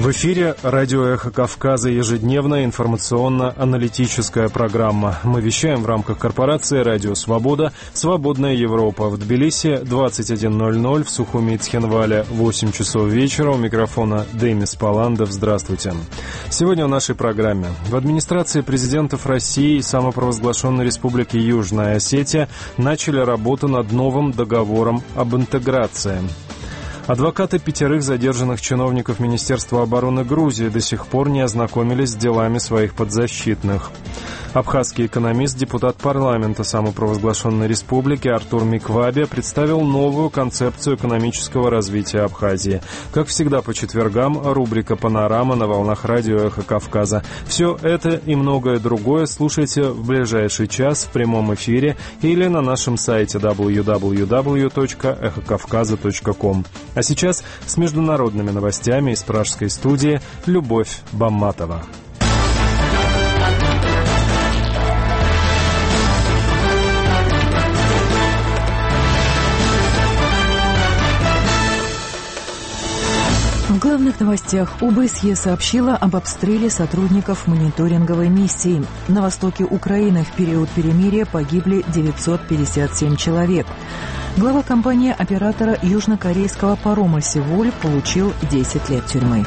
В эфире радио «Эхо Кавказа», ежедневная информационно-аналитическая программа. Мы вещаем в рамках корпорации «Радио Свобода», «Свободная Европа». В Тбилиси 21:00, в Сухуми и Цхинвале 8 часов вечера. У микрофона Демис Паландов. Здравствуйте. Сегодня в нашей программе. В администрации президентов России и самопровозглашенной Республики Южная Осетия начали работу над новым договором об интеграции. Адвокаты 5 задержанных чиновников Министерства обороны Грузии до сих пор не ознакомились с делами своих подзащитных. Абхазский экономист, депутат парламента самопровозглашенной республики Артур Микваби представил новую концепцию экономического развития Абхазии. Как всегда по четвергам, рубрика «Панорама» на волнах радио «Эхо Кавказа». Все это и многое другое слушайте в ближайший час в прямом эфире или на нашем сайте www.эхокавказа.ком. А сейчас с международными новостями из пражской студии Любовь Бамматова. В главных новостях ОБСЕ сообщила об обстреле сотрудников мониторинговой миссии. На востоке Украины в период перемирия погибли 957 человек. Глава компании-оператора южнокорейского парома «Севоль» получил 10 лет тюрьмы.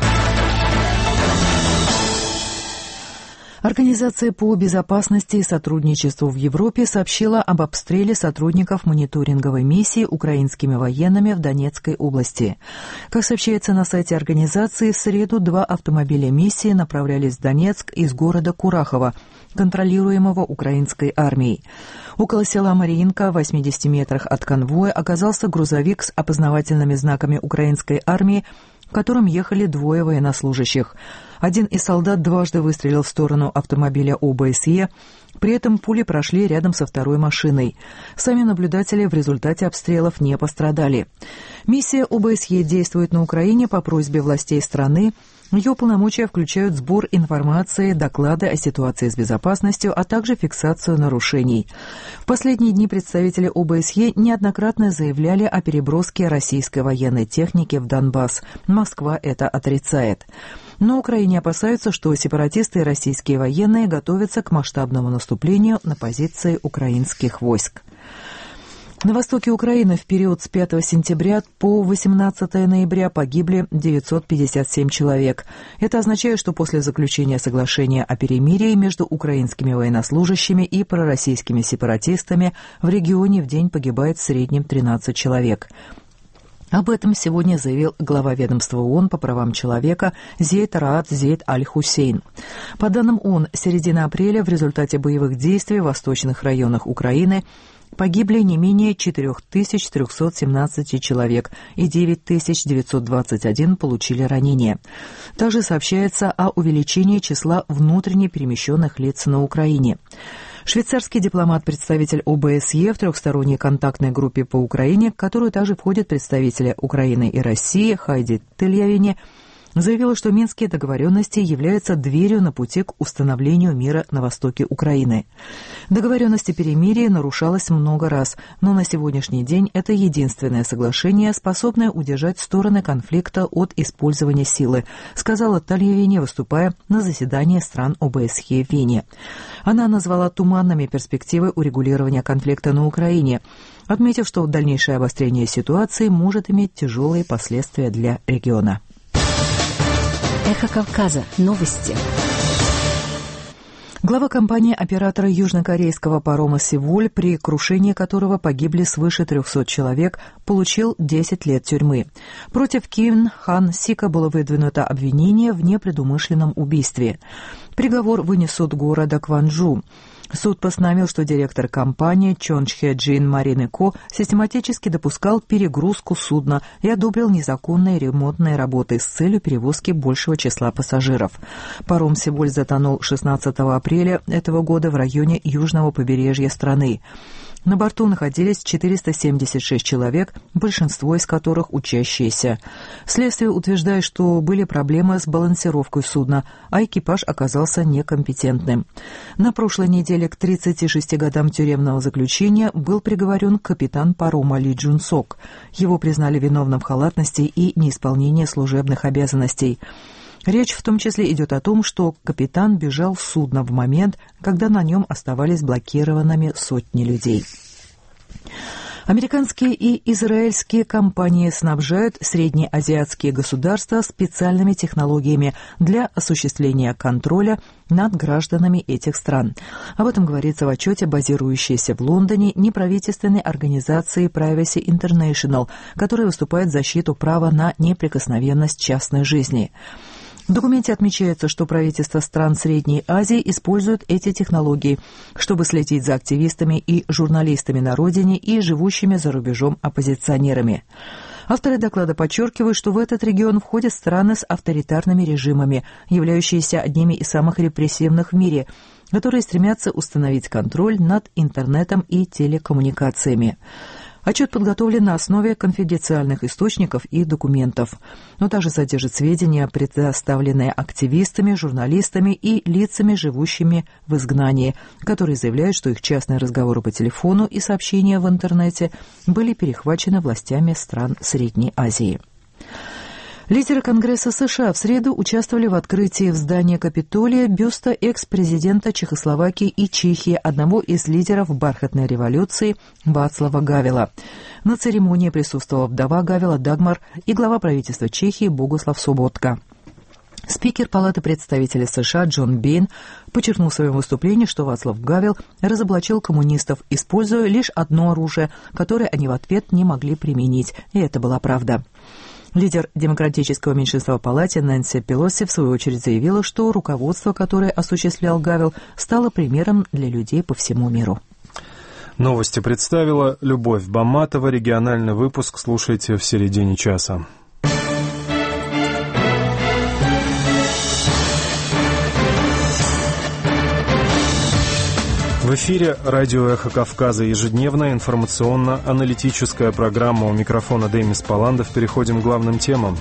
Организация по безопасности и сотрудничеству в Европе сообщила об обстреле сотрудников мониторинговой миссии украинскими военными в Донецкой области. Как сообщается на сайте организации, в среду 2 автомобиля миссии направлялись в Донецк из города Курахово, контролируемого украинской армией. Около села Мариинка, в 80 метрах от конвоя, оказался грузовик с опознавательными знаками украинской армии, в котором ехали 2 военнослужащих. Один из солдат дважды выстрелил в сторону автомобиля ОБСЕ, при этом пули прошли рядом со второй машиной. Сами наблюдатели в результате обстрелов не пострадали. Миссия ОБСЕ действует на Украине по просьбе властей страны. Ее полномочия включают сбор информации, доклады о ситуации с безопасностью, а также фиксацию нарушений. В последние дни представители ОБСЕ неоднократно заявляли о переброске российской военной техники в Донбасс. Москва это отрицает. На Украине опасаются, что сепаратисты и российские военные готовятся к масштабному наступлению на позиции украинских войск. На востоке Украины в период с 5 сентября по 18 ноября погибли 957 человек. Это означает, что после заключения соглашения о перемирии между украинскими военнослужащими и пророссийскими сепаратистами в регионе в день погибает в среднем 13 человек. Об этом сегодня заявил глава ведомства ООН по правам человека Зейд Раат Зейд Аль-Хусейн. По данным ООН, с середины апреля в результате боевых действий в восточных районах Украины погибли не менее 4317 человек и 9921 получили ранения. Также сообщается о увеличении числа внутренне перемещенных лиц на Украине. Швейцарский дипломат-представитель ОБСЕ в трехсторонней контактной группе по Украине, в которую также входят представители Украины и России, Хайди Тельявини, заявила, что минские договоренности являются дверью на пути к установлению мира на востоке Украины. Договоренность о перемирии нарушалась много раз, но на сегодняшний день это единственное соглашение, способное удержать стороны конфликта от использования силы, сказала Тельявини, выступая на заседании стран ОБСЕ в Вене. Она назвала туманными перспективы урегулирования конфликта на Украине, отметив, что дальнейшее обострение ситуации может иметь тяжелые последствия для региона. Эхо Кавказа. Новости. Глава компании-оператора южнокорейского парома «Севоль», при крушении которого погибли свыше 300 человек, получил 10 лет тюрьмы. Против Ким Хан Сика было выдвинуто обвинение в непредумышленном убийстве. Приговор вынес суд города Кванджу. Суд постановил, что директор компании Чон Чхе Джин Марин Ко систематически допускал перегрузку судна и одобрил незаконные ремонтные работы с целью перевозки большего числа пассажиров. Паром «Севоль» затонул 16 апреля этого года в районе южного побережья страны. На борту находились 476 человек, большинство из которых учащиеся. Следствие утверждает, что были проблемы с балансировкой судна, а экипаж оказался некомпетентным. На прошлой неделе к 36 годам тюремного заключения был приговорен капитан парома Ли Джун Сок. Его признали виновным в халатности и неисполнении служебных обязанностей. Речь в том числе идет о том, что капитан бежал с судна в момент, когда на нем оставались блокированными сотни людей. Американские и израильские компании снабжают среднеазиатские государства специальными технологиями для осуществления контроля над гражданами этих стран. Об этом говорится в отчете, базирующейся в Лондоне, неправительственной организации Privacy International, которая выступает в защиту права на неприкосновенность частной жизни. В документе отмечается, что правительства стран Средней Азии используют эти технологии, чтобы следить за активистами и журналистами на родине и живущими за рубежом оппозиционерами. Авторы доклада подчеркивают, что в этот регион входят страны с авторитарными режимами, являющиеся одними из самых репрессивных в мире, которые стремятся установить контроль над интернетом и телекоммуникациями. Отчет подготовлен на основе конфиденциальных источников и документов, но также содержит сведения, предоставленные активистами, журналистами и лицами, живущими в изгнании, которые заявляют, что их частные разговоры по телефону и сообщения в интернете были перехвачены властями стран Средней Азии. Лидеры Конгресса США в среду участвовали в открытии в здании Капитолия бюста экс-президента Чехословакии и Чехии, одного из лидеров бархатной революции Václava Гавела. На церемонии присутствовала вдова Гавела Дагмар и глава правительства Чехии Богуслав Соботка. Спикер Палаты представителей США Джон Бейн подчеркнул в своем выступлении, что Václav Гавел разоблачил коммунистов, используя лишь одно оружие, которое они в ответ не могли применить, и это была правда. Лидер демократического меньшинства в Палате Нэнси Пелоси в свою очередь заявила, что руководство, которое осуществлял Гавел, стало примером для людей по всему миру. Новости представила Любовь Баматова. Региональный выпуск слушайте в середине часа. В эфире радио «Эхо Кавказа», ежедневная информационно-аналитическая программа. У микрофона Демис Паландов. Переходим к главным темам.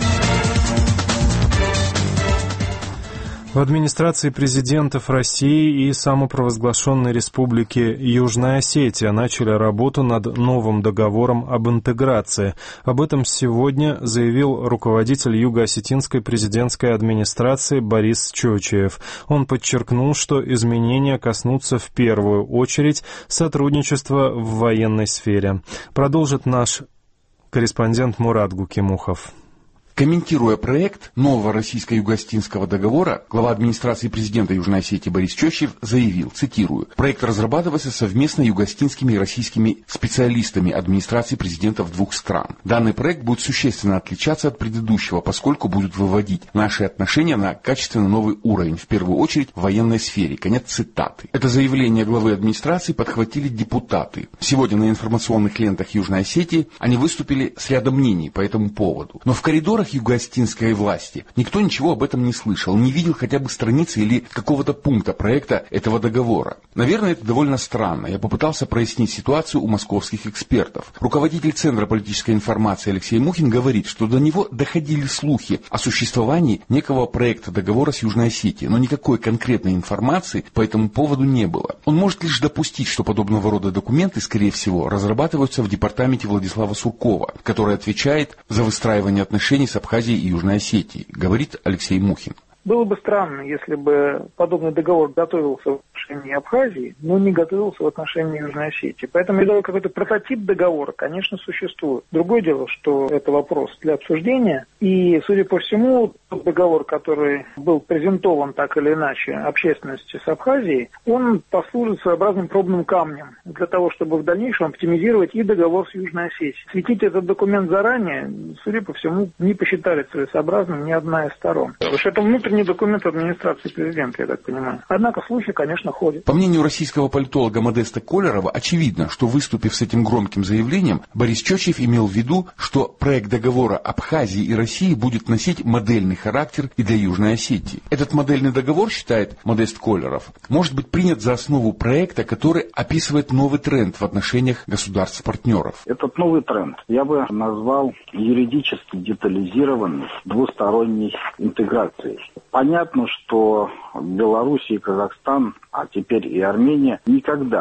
В администрации президентов России и самопровозглашенной республики Южная Осетия начали работу над новым договором об интеграции. Об этом сегодня заявил руководитель Юго-Осетинской президентской администрации Борис Чочиев. Он подчеркнул, что изменения коснутся в первую очередь сотрудничества в военной сфере. Продолжит наш корреспондент Мурат Гукимухов. Комментируя проект нового российско-юго-осетинского договора, глава администрации президента Южной Осетии Борис Чочиев заявил, цитирую, «Проект разрабатывается совместно юго-осетинскими и российскими специалистами администрации президентов двух стран. Данный проект будет существенно отличаться от предыдущего, поскольку будет выводить наши отношения на качественно новый уровень, в первую очередь в военной сфере». Конец цитаты. Это заявление главы администрации подхватили депутаты. Сегодня на информационных лентах Южной Осетии они выступили с рядом мнений по этому поводу. Но в коридорах юго-осетинской власти никто ничего об этом не слышал, не видел хотя бы страницы или какого-то пункта проекта этого договора. Наверное, это довольно странно. Я попытался прояснить ситуацию у московских экспертов. Руководитель Центра политической информации Алексей Мухин говорит, что до него доходили слухи о существовании некого проекта договора с Южной Осетией, но никакой конкретной информации по этому поводу не было. Он может лишь допустить, что подобного рода документы, скорее всего, разрабатываются в департаменте Владислава Суркова, который отвечает за выстраивание отношений с Абхазией и Южной Осетией, говорит Алексей Мухин. Было бы странно, если бы подобный договор готовился в отношении Абхазии, но не готовился в отношении Южной Осетии. Поэтому какой-то прототип договора, конечно, существует. Другое дело, что это вопрос для обсуждения. И, судя по всему, тот договор, который был презентован так или иначе общественности с Абхазией, он послужит своеобразным пробным камнем для того, чтобы в дальнейшем оптимизировать и договор с Южной Осетией. Светить этот документ заранее, судя по всему, не посчитали целесообразным ни одна из сторон. Потому что это внутренний документ администрации президента, я так понимаю. Однако слухи, конечно, ходят. По мнению российского политолога Модеста Колерова, очевидно, что, выступив с этим громким заявлением, Борис Чочиев имел в виду, что проект договора Абхазии и России будет носить модельный характер и для Южной Осетии. Этот модельный договор, считает Модест Колеров, может быть принят за основу проекта, который описывает новый тренд в отношениях государств-партнеров. Этот новый тренд я бы назвал юридически детализированной двусторонней интеграцией. Понятно, что Беларусь и Казахстан, а теперь и Армения, никогда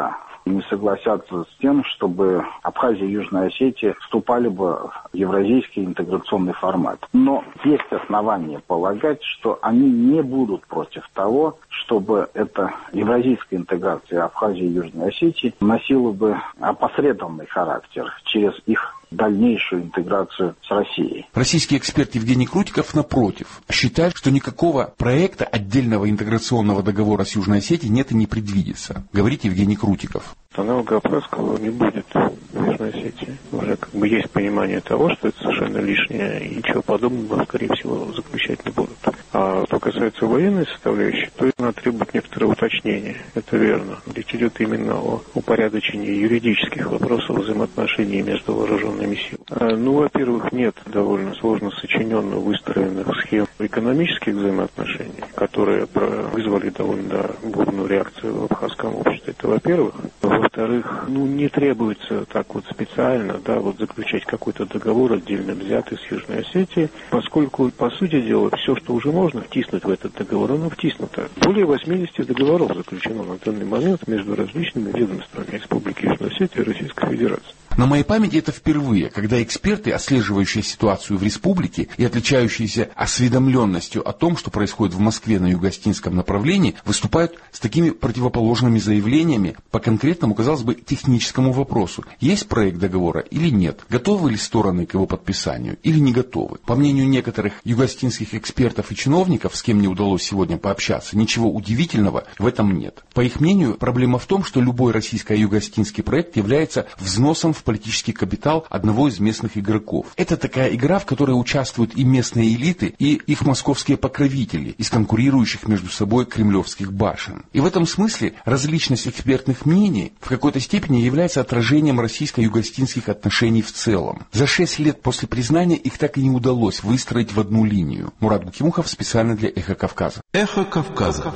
не согласятся с тем, чтобы Абхазия и Южная Осетия вступали бы в евразийский интеграционный формат. Но есть основания полагать, что они не будут против того, чтобы эта евразийская интеграция Абхазии и Южной Осетии носила бы опосредованный характер через их дальнейшую интеграцию с Россией. Российский эксперт Евгений Крутиков, напротив, считает, что никакого проекта отдельного интеграционного договора с Южной Осетией нет и не предвидится. Говорит Евгений Крутиков. Аналога Абхазского не будет в Южной Осетии. Уже есть понимание того, что это совершенно лишнее, и ничего подобного, скорее всего, заключать не будут. А что касается военной составляющей, то она требует некоторого уточнения. Это верно. Речь идет именно о упорядочении юридических вопросов взаимоотношений между вооруженными силами. Во-первых, нет довольно сложно сочиненных, выстроенных схем экономических взаимоотношений, которые вызвали довольно бурную реакцию в абхазском обществе. Это во-первых. Во-вторых, не требуется так вот специально, заключать какой-то договор отдельно взятый с Южной Осетией, поскольку, по сути дела, все, что уже можно втиснуть в этот договор, оно втиснуто. Более 80 договоров заключено на данный момент между различными ведомствами Республики Южная Осетия и Российской Федерации. На моей памяти это впервые, когда эксперты, отслеживающие ситуацию в республике и отличающиеся осведомленностью о том, что происходит в Москве на юго-остинском направлении, выступают с такими противоположными заявлениями по конкретному, казалось бы, техническому вопросу. Есть проект договора или нет? Готовы ли стороны к его подписанию или не готовы? По мнению некоторых юго-остинских экспертов и чиновников, с кем мне удалось сегодня пообщаться, ничего удивительного в этом нет. По их мнению, проблема в том, что любой российско-юго-остинский проект является взносом в политический капитал одного из местных игроков. Это такая игра, в которой участвуют и местные элиты, и их московские покровители из конкурирующих между собой кремлевских башен. И в этом смысле различность экспертных мнений в какой-то степени является отражением российско-юго-остинских отношений в целом. За 6 лет после признания их так и не удалось выстроить в одну линию. Мурат Гукимухов специально для «Эхо Кавказа». «Эхо Кавказа».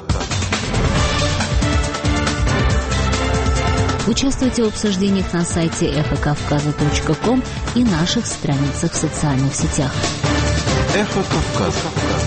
Участвуйте в обсуждениях на сайте эхокавказа.ком и наших страницах в социальных сетях. «Эхо Кавказа».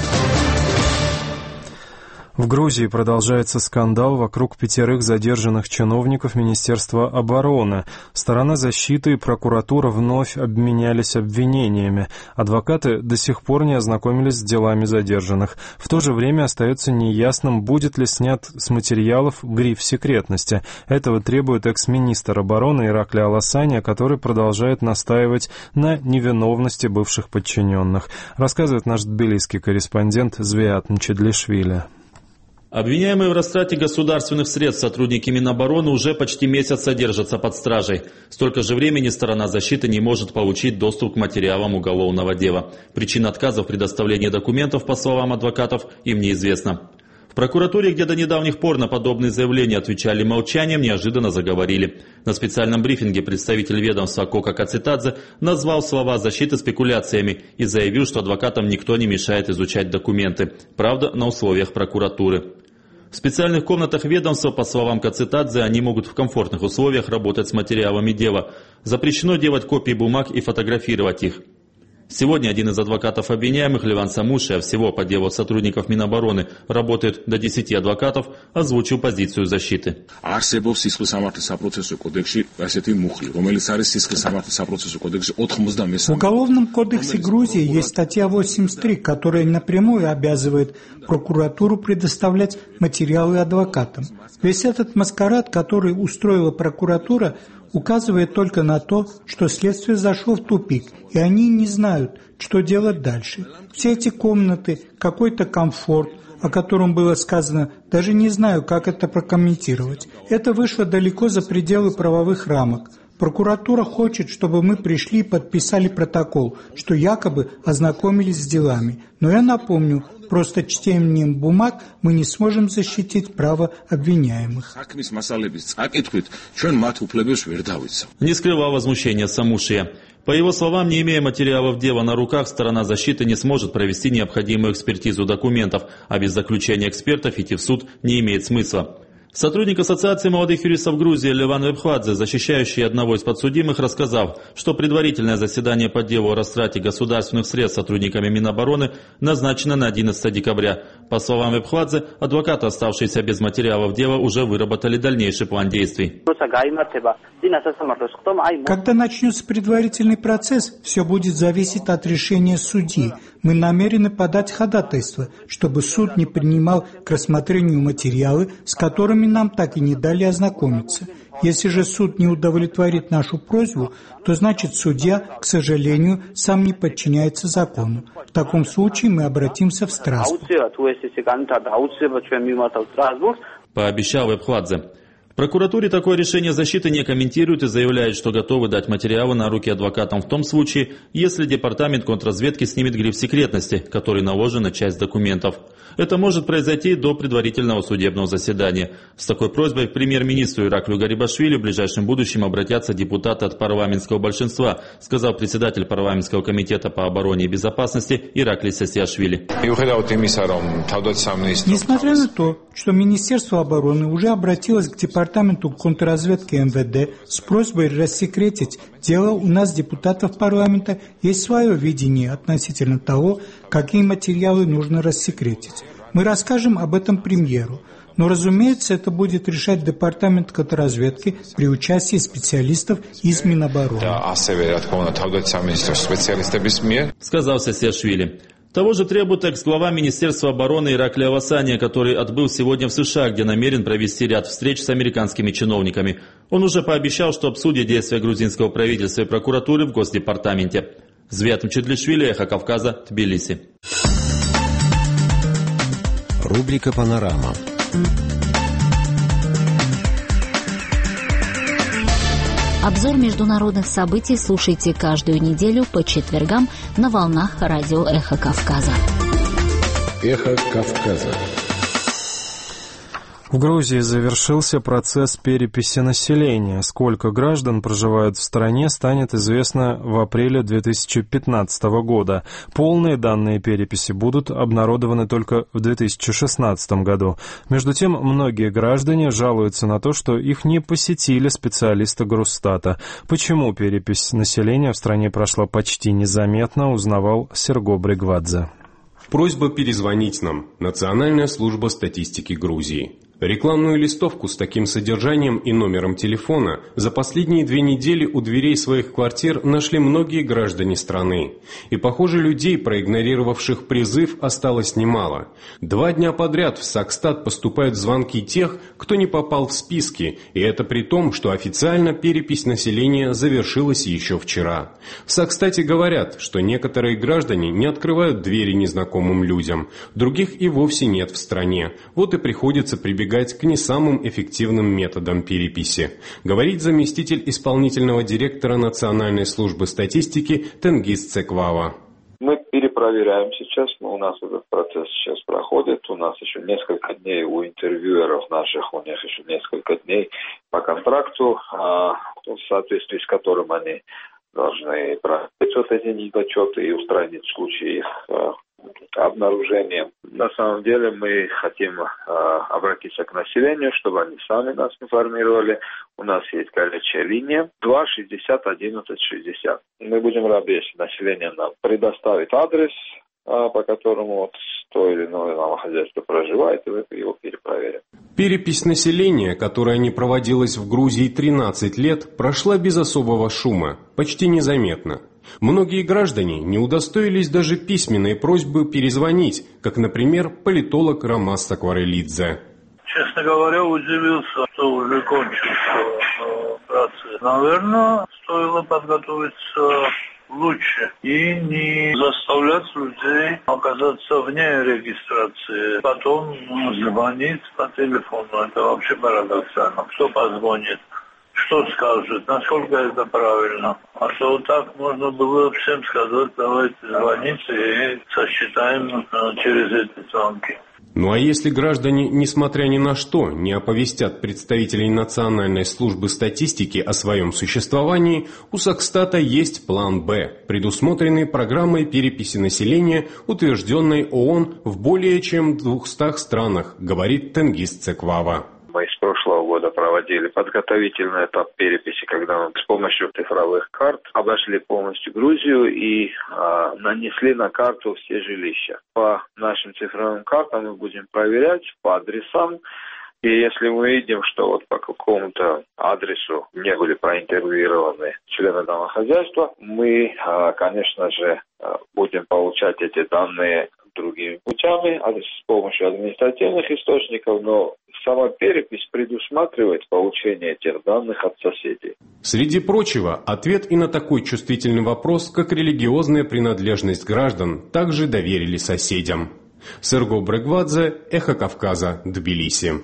В Грузии продолжается скандал вокруг 5 задержанных чиновников Министерства обороны. Сторона защиты и прокуратура вновь обменялись обвинениями. Адвокаты до сих пор не ознакомились с делами задержанных. В то же время остается неясным, будет ли снят с материалов гриф секретности. Этого требует экс-министр обороны Иракли Аласаня, который продолжает настаивать на невиновности бывших подчиненных. Рассказывает наш тбилисский корреспондент Звиат Мчедлишвили. Обвиняемые в растрате государственных средств сотрудники Минобороны уже почти месяц содержатся под стражей. Столько же времени сторона защиты не может получить доступ к материалам уголовного дела. Причина отказа в предоставлении документов, по словам адвокатов, им неизвестна. В прокуратуре, где до недавних пор на подобные заявления отвечали молчанием, неожиданно заговорили. На специальном брифинге представитель ведомства Кока Кацитадзе назвал слова защиты спекуляциями и заявил, что адвокатам никто не мешает изучать документы. Правда, на условиях прокуратуры. В специальных комнатах ведомства, по словам Кацитадзе, они могут в комфортных условиях работать с материалами дела. Запрещено делать копии бумаг и фотографировать их. Сегодня один из адвокатов обвиняемых, Леван Самуши, а всего по делу сотрудников Минобороны работает до 10 адвокатов, озвучил позицию защиты. В Уголовном кодексе Грузии есть статья 83, которая напрямую обязывает прокуратуру предоставлять материалы адвокатам. Весь этот маскарад, который устроила прокуратура, указывает только на то, что следствие зашло в тупик, и они не знают, что делать дальше. Все эти комнаты, какой-то комфорт, о котором было сказано, даже не знаю, как это прокомментировать. Это вышло далеко за пределы правовых рамок. Прокуратура хочет, чтобы мы пришли и подписали протокол, что якобы ознакомились с делами. Но я напомню, просто чтением бумаг мы не сможем защитить право обвиняемых. Не скрывал возмущения Самушия. По его словам, не имея материалов дела на руках, сторона защиты не сможет провести необходимую экспертизу документов, а без заключения экспертов идти в суд не имеет смысла. Сотрудник Ассоциации молодых юристов Грузии Леван Вебхвадзе, защищающий одного из подсудимых, рассказал, что предварительное заседание по делу о растрате государственных средств сотрудниками Минобороны назначено на 11 декабря. По словам Вебхвадзе, адвокаты, оставшиеся без материалов дела, уже выработали дальнейший план действий. Когда начнется предварительный процесс, все будет зависеть от решения судьи. Мы намерены подать ходатайство, чтобы суд не принимал к рассмотрению материалы, с которыми нам так и не дали ознакомиться. Если же суд не удовлетворит нашу просьбу, то значит судья, к сожалению, сам не подчиняется закону. В таком случае мы обратимся в Страсбург. Пообещал Вебхвадзе. В прокуратуре такое решение защиты не комментируют и заявляют, что готовы дать материалы на руки адвокатам в том случае, если департамент контрразведки снимет гриф секретности, который наложен на часть документов. Это может произойти до предварительного судебного заседания. С такой просьбой к премьер-министру Ираклию Гарибашвили в ближайшем будущем обратятся депутаты от парламентского большинства, сказал председатель парламентского комитета по обороне и безопасности Ираклий Сасиашвили. Несмотря на то, что Министерство обороны уже обратилось к департаменту контрразведки МВД с просьбой рассекретить дело, у нас, депутатов парламента, есть свое видение относительно того, какие материалы нужно рассекретить. Мы расскажем об этом премьеру. Но, разумеется, это будет решать департамент контрразведки при участии специалистов из Минобороны. Сказал Сасиашвили. Того же требует экс-глава Министерства обороны Ираклий Авасания, который отбыл сегодня в США, где намерен провести ряд встреч с американскими чиновниками. Он уже пообещал, что обсудит действия грузинского правительства и прокуратуры в Госдепартаменте. Звят Мчедлишвили, Эхо Кавказа, Тбилиси. Рубрика «Панорама». Обзор международных событий слушайте каждую неделю по четвергам на волнах радио «Эхо Кавказа». «Эхо Кавказа». В Грузии завершился процесс переписи населения. Сколько граждан проживают в стране, станет известно в апреле 2015 года. Полные данные переписи будут обнародованы только в 2016 году. Между тем, многие граждане жалуются на то, что их не посетили специалисты Грустата. Почему перепись населения в стране прошла почти незаметно, узнавал Серго Бригвадзе. Просьба перезвонить нам. Национальная служба статистики Грузии. Рекламную листовку с таким содержанием и номером телефона за последние 2 недели у дверей своих квартир нашли многие граждане страны. И, похоже, людей, проигнорировавших призыв, осталось немало. 2 дня подряд в Сакстат поступают звонки тех, кто не попал в списки, и это при том, что официально перепись населения завершилась еще вчера. В Сакстате говорят, что некоторые граждане не открывают двери незнакомым людям, других и вовсе нет в стране. Вот и приходится прибегать к не самым эффективным методам переписи, говорит заместитель исполнительного директора Национальной службы статистики Тенгиз Цеквава. Мы перепроверяем сейчас, но у нас этот процесс сейчас проходит. У нас еще несколько дней у интервьюеров наших, у них еще несколько дней по контракту, в соответствии с которым они должны проверить вот эти недочеты и устранить случаи их обнаружения. На самом деле мы хотим обратиться к населению, чтобы они сами нас информировали. У нас есть горячая линия 2 60 11 60. Мы будем рады, если население нам предоставит адрес, по которому вот то или иное домохозяйство проживает, и мы его перепроверим. Перепись населения, которая не проводилась в Грузии 13 лет, прошла без особого шума, почти незаметно. Многие граждане не удостоились даже письменной просьбы перезвонить, как, например, политолог Ромас Сакварелидзе. Честно говоря, удивился, что уже кончился процесс. Наверное, стоило подготовиться лучше и не заставлять людей оказаться вне регистрации. Потом звонить по телефону. Это вообще парадоксально. Кто позвонит? Что скажет? Насколько это правильно? А то так можно было всем сказать, давайте звоните и сосчитаем через эти звонки. Ну а если граждане, несмотря ни на что, не оповестят представителей Национальной службы статистики о своем существовании, у Сакстата есть план «Б», предусмотренный программой переписи населения, утвержденной ООН в более чем 200 странах, говорит Тенгиз Цеквава. Мы с прошлого года проводили подготовительный этап переписи, когда мы с помощью цифровых карт обошли полностью Грузию и нанесли на карту все жилища. По нашим цифровым картам мы будем проверять по адресам. И если мы видим, что вот по какому-то адресу не были проинтервьюированы члены домохозяйства, мы, конечно же, будем получать эти данные другими путями, с помощью административных источников, но сама перепись предусматривает получение этих данных от соседей. Среди прочего, ответ и на такой чувствительный вопрос, как религиозная принадлежность граждан, также доверили соседям. Серго Брегвадзе, Эхо Кавказа, Тбилиси.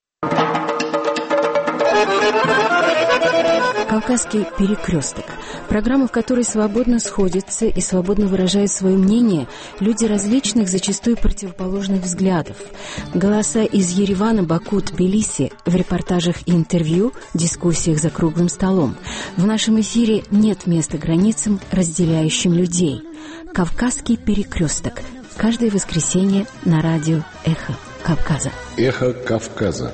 «Кавказский перекресток» – программа, в которой свободно сходятся и свободно выражают свое мнение люди различных, зачастую противоположных взглядов. Голоса из Еревана, Баку, Тбилиси в репортажах и интервью, дискуссиях за круглым столом. В нашем эфире нет места границам, разделяющим людей. «Кавказский перекресток» – каждое воскресенье на радио «Эхо Кавказа». «Эхо Кавказа».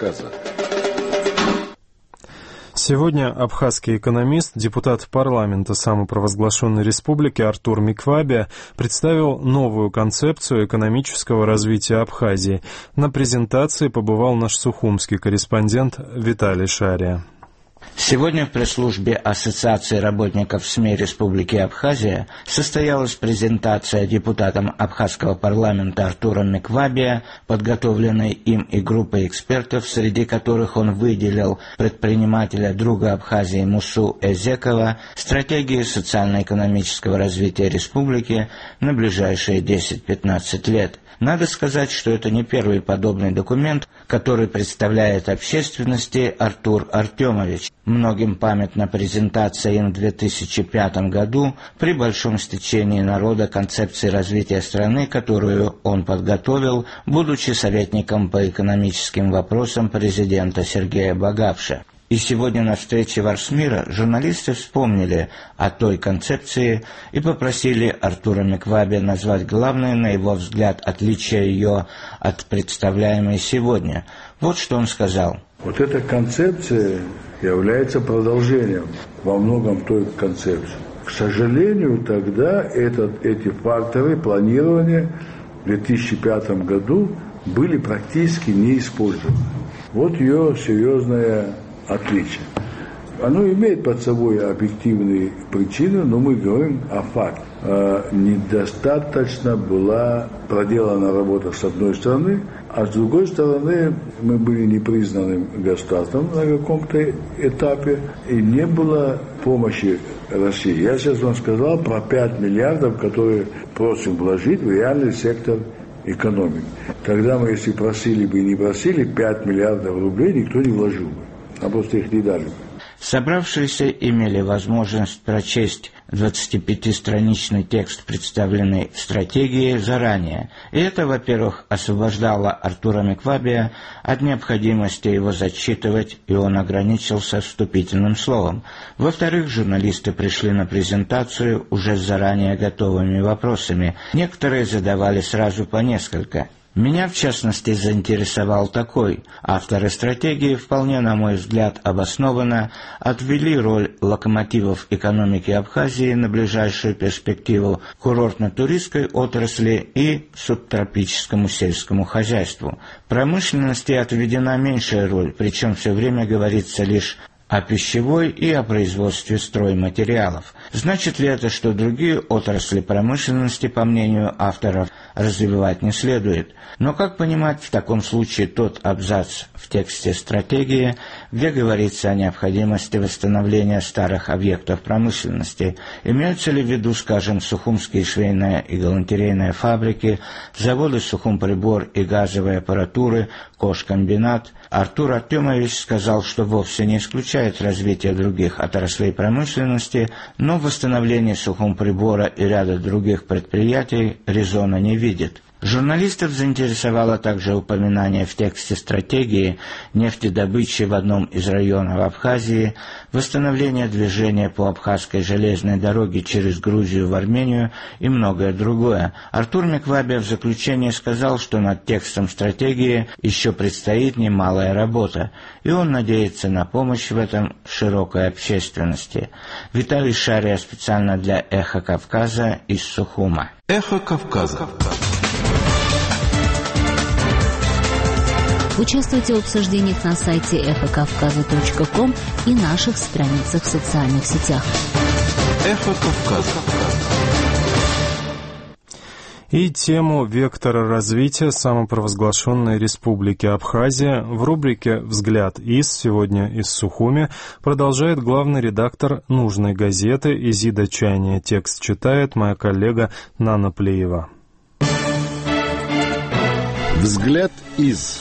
Сегодня абхазский экономист, депутат парламента самопровозглашенной республики Артур Миквабия представил новую концепцию экономического развития Абхазии. На презентации побывал наш сухумский корреспондент Виталий Шария. Сегодня в пресс-службе Ассоциации работников СМИ Республики Абхазия состоялась презентация депутатом абхазского парламента Артуром Миквабия, подготовленной им и группой экспертов, среди которых он выделил предпринимателя, друга Абхазии Мусу Эзекова, стратегии социально-экономического развития республики на ближайшие 10-15 лет. Надо сказать, что это не первый подобный документ, который представляет общественности Артур Артемович. Многим памятна презентация им в 2005 году при большом стечении народа концепции развития страны, которую он подготовил, будучи советником по экономическим вопросам президента Сергея Багапша. И сегодня на встрече в Арсмира журналисты вспомнили о той концепции и попросили Артура Миквабия назвать главное, на его взгляд, отличие ее от представляемой сегодня. Вот что он сказал. Вот эта концепция является продолжением во многом той концепции. К сожалению, тогда эти факторы планирования в 2005 году были практически не использованы. Вот ее серьезная отличие. Оно имеет под собой объективные причины, но мы говорим о факте. Недостаточно была проделана работа с одной стороны, а с другой стороны мы были непризнанным государством на каком-то этапе, и не было помощи России. Я сейчас вам сказал про 5 миллиардов, которые просим вложить в реальный сектор экономики. Тогда мы, если просили бы и не просили, 5 миллиардов рублей никто не вложил бы. А просто их не дали. Собравшиеся имели возможность прочесть 25-страничный текст представленной стратегии заранее. И это, во-первых, освобождало Артура Миквабия от необходимости его зачитывать, и он ограничился вступительным словом. Во-вторых, журналисты пришли на презентацию уже с заранее готовыми вопросами. Некоторые задавали сразу по несколько. Меня, в частности, заинтересовал такой. Авторы стратегии вполне, на мой взгляд, обоснованно отвели роль локомотивов экономики Абхазии на ближайшую перспективу курортно-туристской отрасли и субтропическому сельскому хозяйству. Промышленности отведена меньшая роль, причем все время говорится лишь о пищевой и о производстве стройматериалов. Значит ли это, что другие отрасли промышленности, по мнению авторов, развивать не следует? Но как понимать в таком случае тот абзац в тексте стратегии, где говорится о необходимости восстановления старых объектов промышленности? Имеются ли в виду, скажем, сухумские швейная и галантерейные фабрики, заводы сухумприбор и газовой аппаратуры, кожкомбинат? Артур Артемович сказал, что вовсе не исключает развитие других отраслей промышленности, но в восстановлении сухумприбора и ряда других предприятий резона не видит. Журналистов заинтересовало также упоминание в тексте стратегии нефтедобычи в одном из районов Абхазии, восстановление движения по Абхазской железной дороге через Грузию в Армению и многое другое. Артур Меквабе в заключение сказал, что над текстом стратегии еще предстоит немалая работа, и он надеется на помощь в этом широкой общественности. Виталий Шария специально для «Эхо Кавказа» из Сухума. «Эхо Кавказа». Участвуйте в обсуждениях на сайте эхокавказа.ком и наших страницах в социальных сетях. Эхо Кавказа. И тему вектора развития самопровозглашенной Республики Абхазия в рубрике «Взгляд из» сегодня из Сухуми продолжает главный редактор нужной газеты Изида Чайния. Текст читает моя коллега Нана Плеева. «Взгляд из».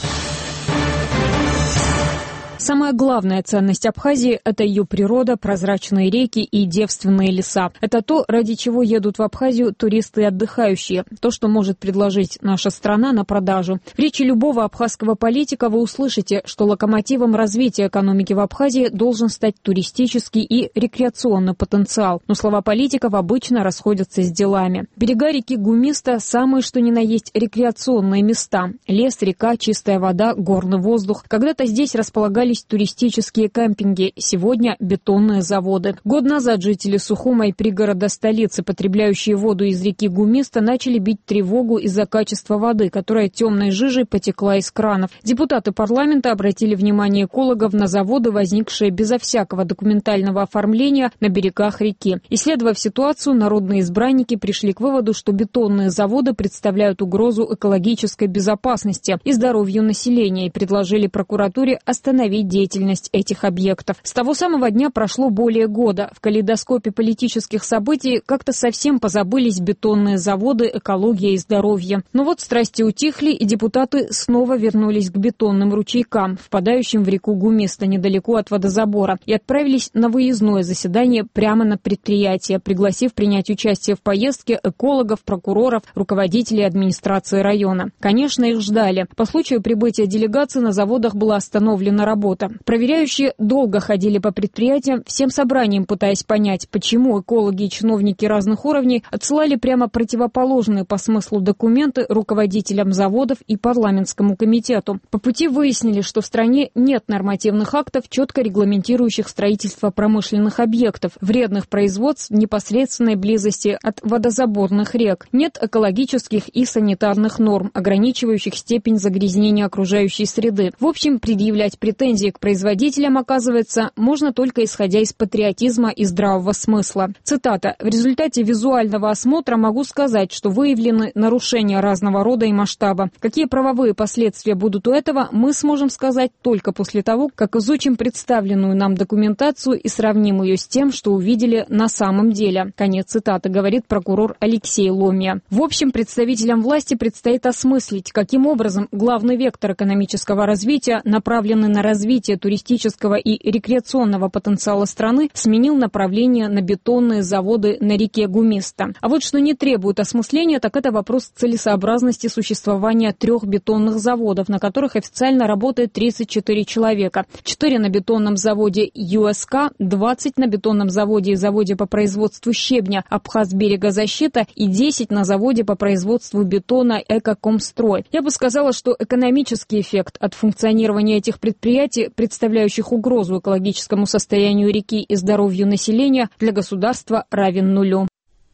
Самая главная ценность Абхазии – это ее природа, прозрачные реки и девственные леса. Это то, ради чего едут в Абхазию туристы и отдыхающие, то, что может предложить наша страна на продажу. В речи любого абхазского политика вы услышите, что локомотивом развития экономики в Абхазии должен стать туристический и рекреационный потенциал. Но слова политиков обычно расходятся с делами. Берега реки Гумиста – самые что ни на есть рекреационные места. Лес, река, чистая вода, горный воздух. Когда-то здесь располагались туристические кемпинги, сегодня бетонные заводы. Год назад жители Сухума и пригорода столицы, потребляющие воду из реки Гумиста, начали бить тревогу из-за качества воды, которая темной жижей потекла из кранов. Депутаты парламента обратили внимание экологов на заводы, возникшие безо всякого документального оформления на берегах реки. Исследовав ситуацию, народные избранники пришли к выводу, что бетонные заводы представляют угрозу экологической безопасности и здоровью населения, и предложили прокуратуре остановить деятельность этих объектов. С того самого дня прошло более года. В калейдоскопе политических событий как-то совсем позабылись бетонные заводы, экология и здоровье. Но вот страсти утихли, и депутаты снова вернулись к бетонным ручейкам, впадающим в реку Гумиста недалеко от водозабора, и отправились на выездное заседание прямо на предприятие, пригласив принять участие в поездке экологов, прокуроров, руководителей администрации района. Конечно, их ждали. По случаю прибытия делегации на заводах была остановлена работа. Проверяющие долго ходили по предприятиям, всем собранием пытаясь понять, почему экологи и чиновники разных уровней отсылали прямо противоположные по смыслу документы руководителям заводов и парламентскому комитету. По пути выяснили, что в стране нет нормативных актов, четко регламентирующих строительство промышленных объектов, вредных производств в непосредственной близости от водозаборных рек. Нет экологических и санитарных норм, ограничивающих степень загрязнения окружающей среды. В общем, предъявлять претензии к производителям, оказывается, можно только исходя из патриотизма и здравого смысла. Цитата. «В результате визуального осмотра могу сказать, что выявлены нарушения разного рода и масштаба. Какие правовые последствия будут у этого, мы сможем сказать только после того, как изучим представленную нам документацию и сравним ее с тем, что увидели на самом деле». Конец цитаты, говорит прокурор Алексей Ломия. В общем, представителям власти предстоит осмыслить, каким образом главный вектор экономического развития, направленный на развитие туристического и рекреационного потенциала страны, сменил направление на бетонные заводы на реке Гумиста. А вот что не требует осмысления, так это вопрос целесообразности существования 3 бетонных заводов, на которых официально работает 34 человека. 4 на бетонном заводе ЮСК, 20 на бетонном заводе и заводе по производству щебня Абхазберегозащита и 10 на заводе по производству бетона Экокомстрой. Я бы сказала, что экономический эффект от функционирования этих предприятий, представляющих угрозу экологическому состоянию реки и здоровью населения, для государства равен нулю.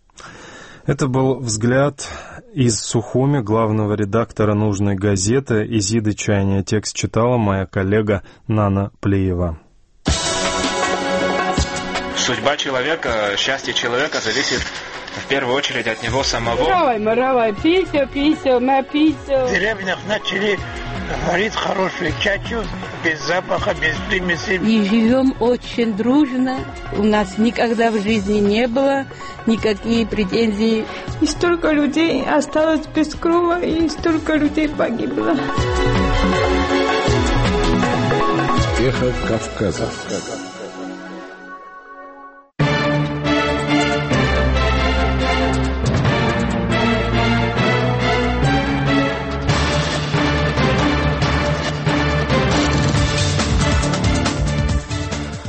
Это был взгляд из Сухуми главного редактора нужной газеты Изиды Чайния. Текст читала моя коллега Нана Плеева. Судьба человека, счастье человека зависит в первую очередь от него самого. В деревнях начали варить хорошую чачу, без запаха, без примеси. И живем очень дружно. У нас никогда в жизни не было никаких претензий. И столько людей осталось без крова, и столько людей погибло. Эхо Кавказа.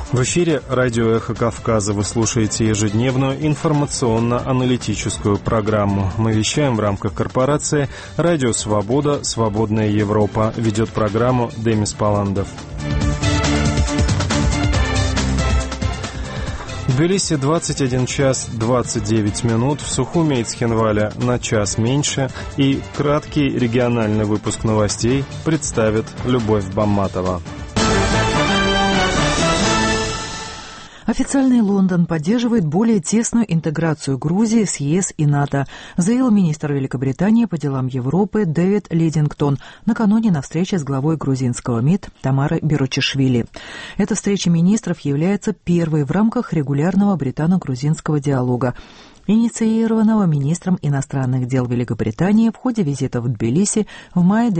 В эфире радио «Эхо Кавказа». Вы слушаете ежедневную информационно-аналитическую программу. Мы вещаем в рамках корпорации «Радио Свобода. Свободная Европа». Ведет программу Демис Паландов. В Тбилиси 21 час 29 минут, в Сухуми и Цхинвале на час меньше, и краткий региональный выпуск новостей представит Любовь Бамматова. Официальный Лондон поддерживает более тесную интеграцию Грузии с ЕС и НАТО, заявил министр Великобритании по делам Европы Дэвид Лидингтон накануне на встрече с главой грузинского МИД Тамарой Берочишвили. Эта встреча министров является первой в рамках регулярного британо-грузинского диалога, инициированного министром иностранных дел Великобритании в ходе визита в Тбилиси в мае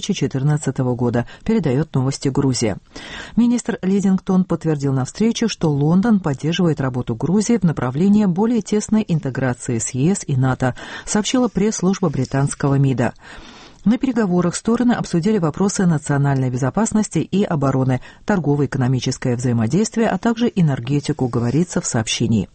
2014 года, передает новости Грузия. Министр Лидингтон подтвердил на встрече, что Лондон поддерживает работу Грузии в направлении более тесной интеграции с ЕС и НАТО, сообщила пресс-служба британского МИДа. На переговорах стороны обсудили вопросы национальной безопасности и обороны, торгово-экономическое взаимодействие, а также энергетику, говорится в сообщении.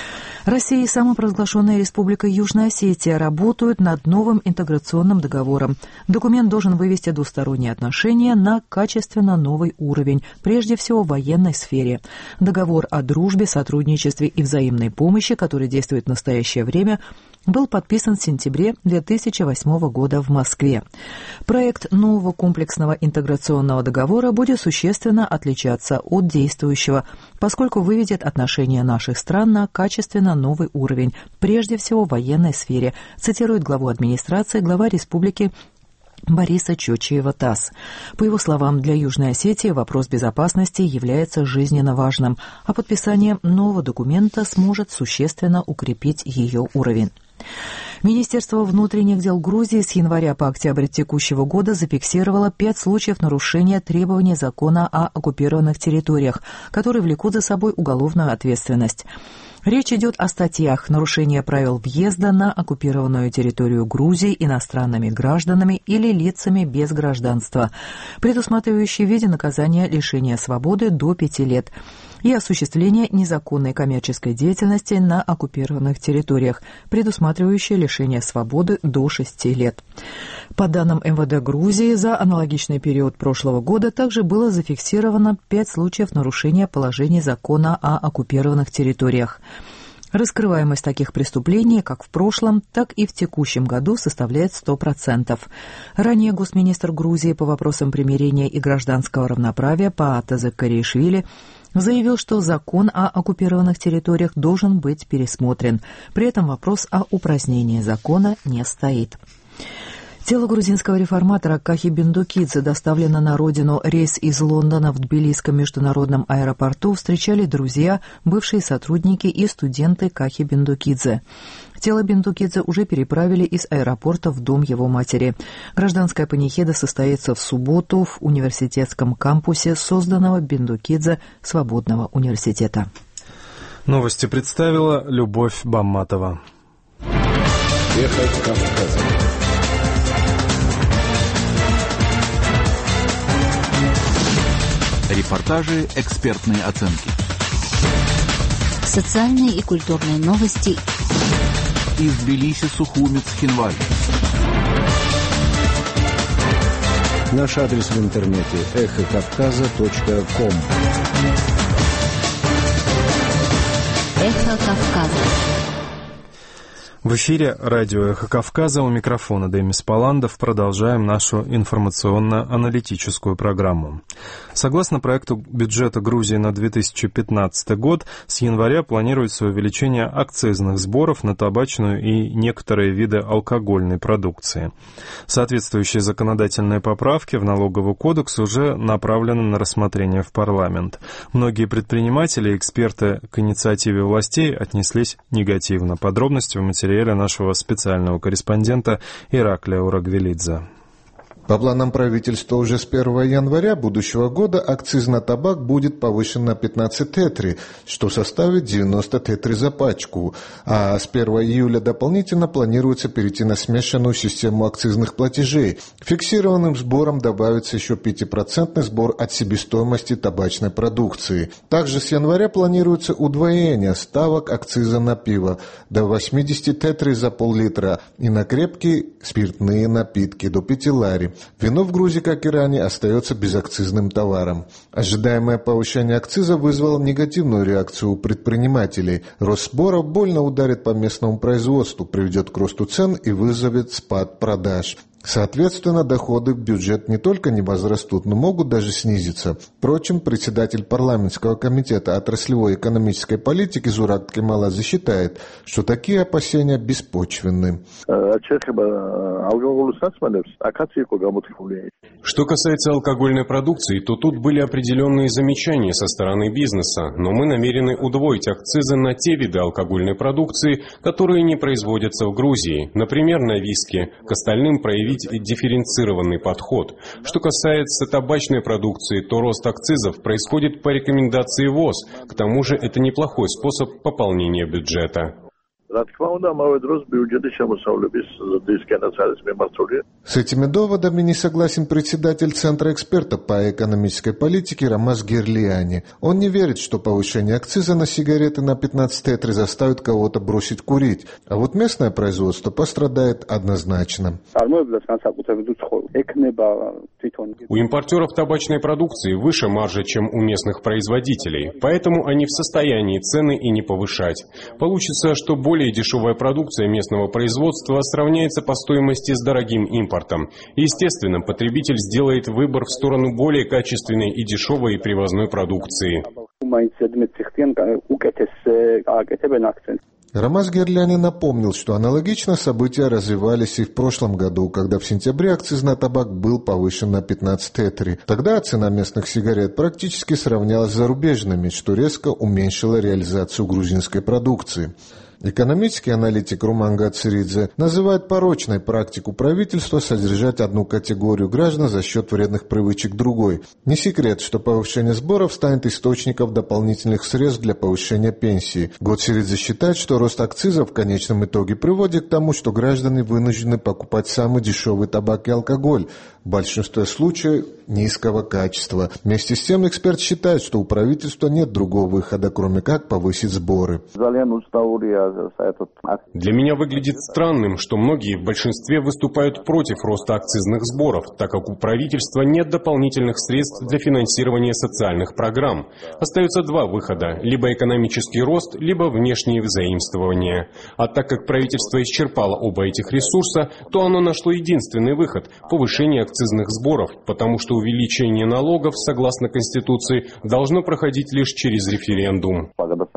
Россия и самопровозглашенная Республика Южная Осетия работают над новым интеграционным договором. Документ должен вывести двусторонние отношения на качественно новый уровень, прежде всего в военной сфере. Договор о дружбе, сотрудничестве и взаимной помощи, который действует в настоящее время, был подписан в сентябре 2008 года в Москве. Проект нового комплексного интеграционного договора будет существенно отличаться от действующего, поскольку выведет отношения наших стран на качественно новый уровень, прежде всего в военной сфере, цитирует главу администрации глава республики Бориса Чочиева ТАСС. По его словам, для Южной Осетии вопрос безопасности является жизненно важным, а подписание нового документа сможет существенно укрепить ее уровень. Министерство внутренних дел Грузии с января по октябрь текущего года зафиксировало 5 случаев нарушения требований закона о оккупированных территориях, которые влекут за собой уголовную ответственность. Речь идет о статьях «Нарушение правил въезда на оккупированную территорию Грузии иностранными гражданами или лицами без гражданства», предусматривающие в виде наказания лишения свободы до 5 лет, и осуществление незаконной коммерческой деятельности на оккупированных территориях, предусматривающее лишение свободы до 6 лет. По данным МВД Грузии, за аналогичный период прошлого года также было зафиксировано 5 случаев нарушения положений закона о оккупированных территориях. Раскрываемость таких преступлений как в прошлом, так и в текущем году составляет 100%. Ранее госминистр Грузии по вопросам примирения и гражданского равноправия Паата Закаришвили заявил, что закон о оккупированных территориях должен быть пересмотрен. При этом вопрос о упразднении закона не стоит. Тело грузинского реформатора Кахи Биндукидзе доставлено на родину. Рейс из Лондона в Тбилисском международном аэропорту встречали друзья, бывшие сотрудники и студенты Кахи Биндукидзе. Тело Биндукидзе уже переправили из аэропорта в дом его матери. Гражданская панихида состоится в субботу в университетском кампусе созданного Биндукидзе Свободного университета. Новости представила Любовь Бамматова. Эхо Кавказа. Репортажи, экспертные оценки. Социальные и культурные новости. Из Тбилиси, Сухуми, Цхинваль. Наш адрес в интернете эхокавказа.ком. Эхо Кавказа. В эфире радио «Эхо Кавказа», у микрофона Демис Паландов. Продолжаем нашу информационно-аналитическую программу. Согласно проекту бюджета Грузии на 2015 год, с января планируется увеличение акцизных сборов на табачную и некоторые виды алкогольной продукции. Соответствующие законодательные поправки в налоговый кодекс уже направлены на рассмотрение в парламент. Многие предприниматели и эксперты к инициативе властей отнеслись негативно. Подробности в материале нашего специального корреспондента Ираклия Урагвелидзе. По планам правительства, уже с 1 января будущего года акциз на табак будет повышен на 15 тетри, что составит 90 тетри за пачку. А с 1 июля дополнительно планируется перейти на смешанную систему акцизных платежей. Фиксированным сбором добавится еще 5% сбор от себестоимости табачной продукции. Также с января планируется удвоение ставок акциза на пиво до 80 тетри за пол-литра и на крепкие спиртные напитки до 5 лари. Вино в Грузии, как и ранее, остается безакцизным товаром. Ожидаемое повышение акциза вызвало негативную реакцию у предпринимателей. Рост сборов больно ударит по местному производству, приведет к росту цен и вызовет спад продаж. Соответственно, доходы в бюджет не только не возрастут, но могут даже снизиться. Впрочем, председатель парламентского комитета отраслевой экономической политики Зураб Кемаладзе считает, что такие опасения беспочвенны. Что касается алкогольной продукции, то тут были определенные замечания со стороны бизнеса, но мы намерены удвоить акцизы на те виды алкогольной продукции, которые не производятся в Грузии, например, на виски, к остальным проявить дифференцированный подход. Что касается табачной продукции, то рост акцизов происходит по рекомендации ВОЗ, к тому же это неплохой способ пополнения бюджета. С этими доводами не согласен председатель Центра экспертов по экономической политике Рамаз Герлиани. Он не верит, что повышение акциза на сигареты на 15 тетри заставит кого-то бросить курить. А вот местное производство пострадает однозначно. У импортеров табачной продукции выше маржа, чем у местных производителей, поэтому они в состоянии цены и не повышать. Получится, что более дешевая продукция местного производства сравняется по стоимости с дорогим импортом. Естественно, потребитель сделает выбор в сторону более качественной и дешевой привозной продукции. Рамаз Герляни напомнил, что аналогично события развивались и в прошлом году, когда в сентябре акциз на табак был повышен на 15 тетри. Тогда цена местных сигарет практически сравнялась с зарубежными, что резко уменьшило реализацию грузинской продукции. Экономический аналитик Руман Гоциридзе называет порочной практику правительства содержать одну категорию граждан за счет вредных привычек другой. Не секрет, что повышение сборов станет источником дополнительных средств для повышения пенсии. Гоциридзе считает, что рост акцизов в конечном итоге приводит к тому, что граждане вынуждены покупать самый дешевый табак и алкоголь, в большинстве случаев низкого качества. Вместе с тем эксперт считает, что у правительства нет другого выхода, кроме как повысить сборы. Для меня выглядит странным, что многие в большинстве выступают против роста акцизных сборов, так как у правительства нет дополнительных средств для финансирования социальных программ. Остается два выхода – либо экономический рост, либо внешние взаимствования. А так как правительство исчерпало оба этих ресурса, то оно нашло единственный выход – повышение акцизных сборов, потому что увеличение налогов, согласно Конституции, должно проходить лишь через референдум.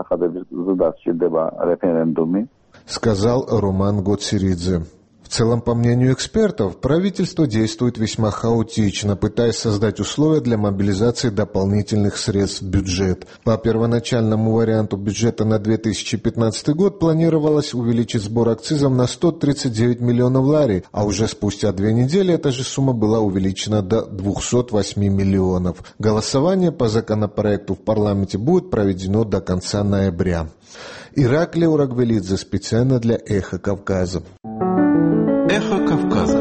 Сказал Роман Гоциридзе. В целом, по мнению экспертов, правительство действует весьма хаотично, пытаясь создать условия для мобилизации дополнительных средств в бюджет. По первоначальному варианту бюджета на 2015 год планировалось увеличить сбор акцизов на 139 миллионов лари, а уже спустя 2 недели эта же сумма была увеличена до 208 миллионов. Голосование по законопроекту в парламенте будет проведено до конца ноября. Ираклий Урагвелидзе специально для «Эхо Кавказа». Эхо Кавказа.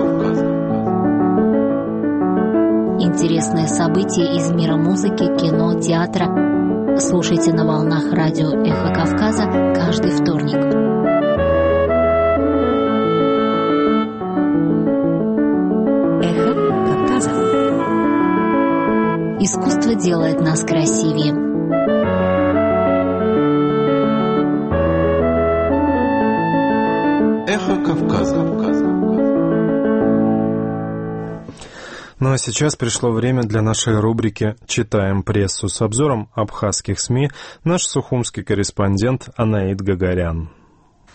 Интересные события из мира музыки, кино, театра. Слушайте на волнах радио «Эхо Кавказа» каждый вторник. Эхо Кавказа. Искусство делает нас красивее. Эхо Кавказа. Ну а сейчас пришло время для нашей рубрики «Читаем прессу» с обзором абхазских СМИ наш сухумский корреспондент Анаид Гагарян.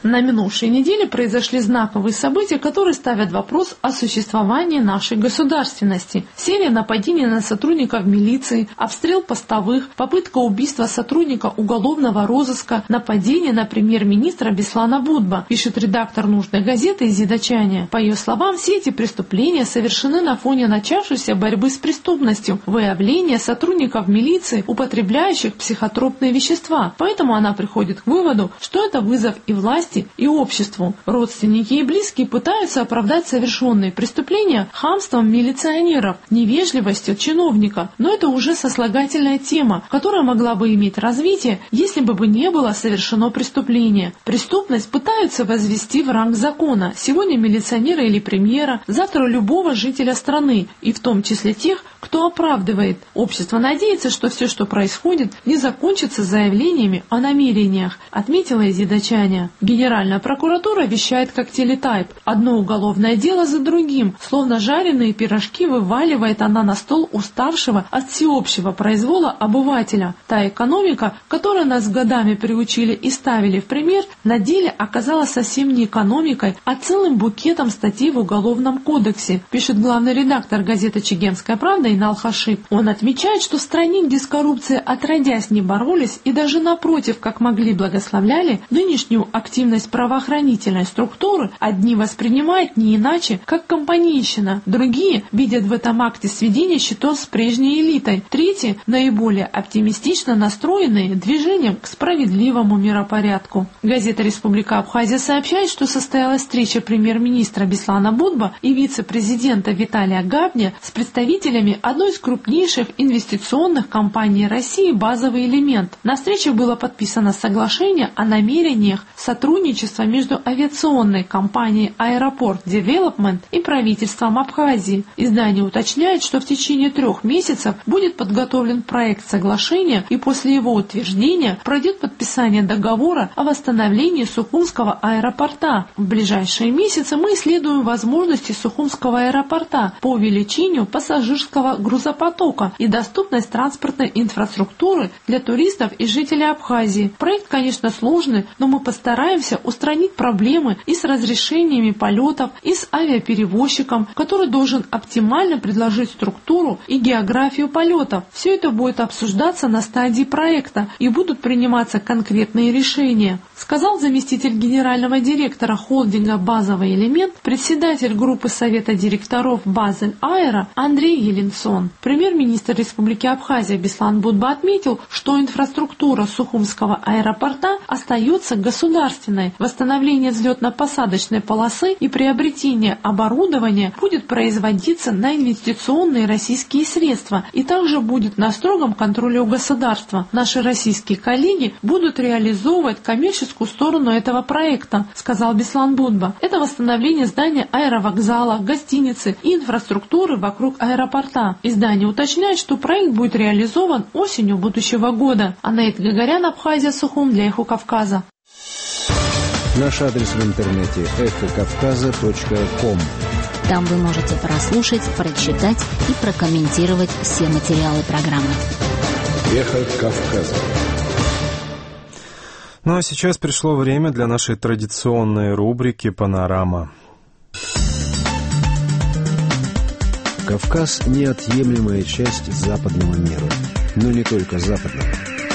На минувшей неделе произошли знаковые события, которые ставят вопрос о существовании нашей государственности. Серия нападений на сотрудников милиции, обстрел постовых, попытка убийства сотрудника уголовного розыска, нападение на премьер-министра Беслана Будба, пишет редактор нужной газеты Изида Чаня. По ее словам, все эти преступления совершены на фоне начавшейся борьбы с преступностью, выявления сотрудников милиции, употребляющих психотропные вещества. Поэтому она приходит к выводу, что это вызов и власти, и обществу. Родственники и близкие пытаются оправдать совершенные преступления хамством милиционеров, невежливостью чиновников. Но это уже сослагательная тема, которая могла бы иметь развитие, если бы не было совершено преступление. Преступность пытаются возвести в ранг закона. Сегодня милиционера или премьера, завтра любого жителя страны, и в том числе тех, кто оправдывает. Общество надеется, что все, что происходит, не закончится заявлениями о намерениях, отметила Изида Чаня. Генеральная прокуратура вещает как телетайп. Одно уголовное дело за другим, словно жареные пирожки вываливает она на стол уставшего от всеобщего произвола обывателя. Та экономика, которую нас годами приучили и ставили в пример, на деле оказалась совсем не экономикой, а целым букетом статей в Уголовном кодексе, пишет главный редактор газеты «Чегемская правда» Инал Хашиб. Он отмечает, что в стране, где с коррупцией отродясь не боролись и даже напротив, как могли, благословляли нынешнюю активность правоохранительной структуры, одни воспринимают не иначе, как компанейщина, другие видят в этом акте сведения счетов с прежней элитой, третьи, наиболее оптимистично настроенные движением к справедливому миропорядку. Газета «Республика Абхазия» сообщает, что состоялась встреча премьер-министра Беслана Будба и вице-президента Виталия Габня с представителями одной из крупнейших инвестиционных компаний России «Базовый элемент». На встрече было подписано соглашение о намерениях сотрудничества между авиационной компанией «Аэропорт Девелопмент» и правительством Абхазии. Издание уточняет, что в течение 3 месяцев будет подготовлен проект соглашения, и после его утверждения пройдет подписание договора о восстановлении Сухумского аэропорта. В ближайшие месяцы мы исследуем возможности Сухумского аэропорта по увеличению пассажирского грузопотока и доступность транспортной инфраструктуры для туристов и жителей Абхазии. Проект, конечно, сложный, но мы постараемся устранить проблемы и с разрешениями полетов, и с авиаперевозчиком, который должен оптимально предложить структуру и географию полетов. Все это будет обсуждаться на стадии проекта и будут приниматься конкретные решения, сказал заместитель генерального директора холдинга «Базовый элемент», председатель группы совета директоров «Базель Аэро» Андрей Еленсон. Премьер-министр Республики Абхазия Беслан Будба отметил, что инфраструктура Сухумского аэропорта остается государственной. Восстановление взлетно-посадочной полосы и приобретение оборудования будет производиться на инвестиционные российские средства и также будет на строгом контроле у государства. Наши российские коллеги будут реализовывать коммерческую сторону этого проекта, сказал Беслан Будба. Это восстановление здания аэровокзала, гостиницы и инфраструктуры вокруг аэропорта. Издание уточняет, что проект будет реализован осенью будущего года. Анаит Гагарян, Абхазия, Сухум для Эхо Кавказа. Наш адрес в интернете эхокавказа.ком. Там вы можете прослушать, прочитать и прокомментировать все материалы программы. Эхо Кавказа. Ну а сейчас пришло время для нашей традиционной рубрики «Панорама». Кавказ – неотъемлемая часть западного мира, но не только западного.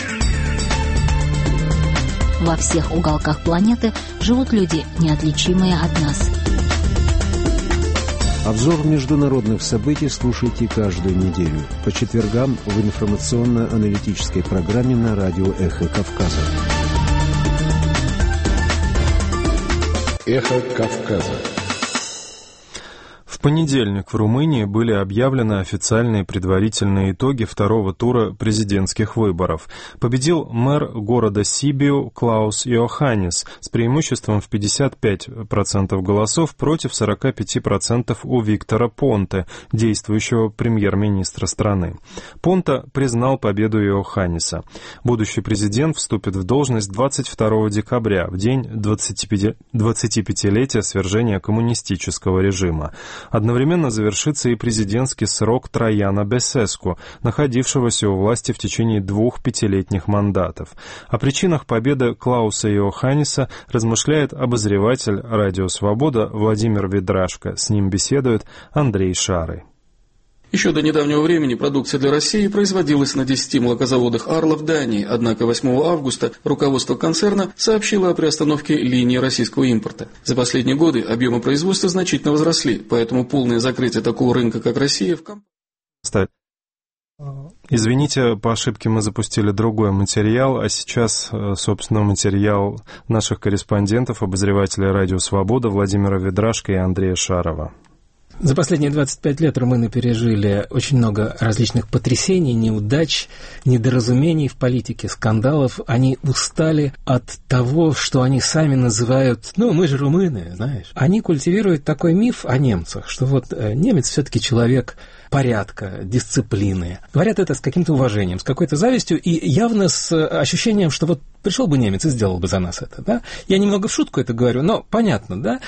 Во всех уголках планеты живут люди, неотличимые от нас. Обзор международных событий слушайте каждую неделю по четвергам в информационно-аналитической программе на радио «Эхо Кавказа». Эхо Кавказа. В понедельник в Румынии были объявлены официальные предварительные итоги второго тура президентских выборов. Победил мэр города Сибиу Клаус Иоханнис с преимуществом в 55% голосов против 45% у Виктора Понте, действующего премьер-министра страны. Понте признал победу Иоханниса. Будущий президент вступит в должность 22 декабря, в день 25-летия свержения коммунистического режима. Одновременно завершится и президентский срок Траяна Бесеску, находившегося у власти в течение 2 пятилетних мандатов. О причинах победы Клауса Иоханниса размышляет обозреватель «Радио Свобода» Владимир Ведрашко. С ним беседует Андрей Шарый. Еще до недавнего времени продукция для России производилась на 10 молокозаводах Арла в Дании, однако 8 августа руководство концерна сообщило о приостановке линии российского импорта. За последние годы объемы производства значительно возросли, поэтому полное закрытие такого рынка, как Россия, в Извините, по ошибке мы запустили другой материал, а сейчас, собственно, материал наших корреспондентов, обозревателей «Радио Свобода» Владимира Ведрашко и Андрея Шарова. За последние 25 лет румыны пережили очень много различных потрясений, неудач, недоразумений в политике, скандалов. Они устали от того, что они сами называют, мы же румыны, знаешь. Они культивируют такой миф о немцах, что вот немец все-таки человек порядка, дисциплины. Говорят это с каким-то уважением, с какой-то завистью и явно с ощущением, что вот пришел бы немец и сделал бы за нас это, да? Я немного в шутку это говорю, но понятно, да,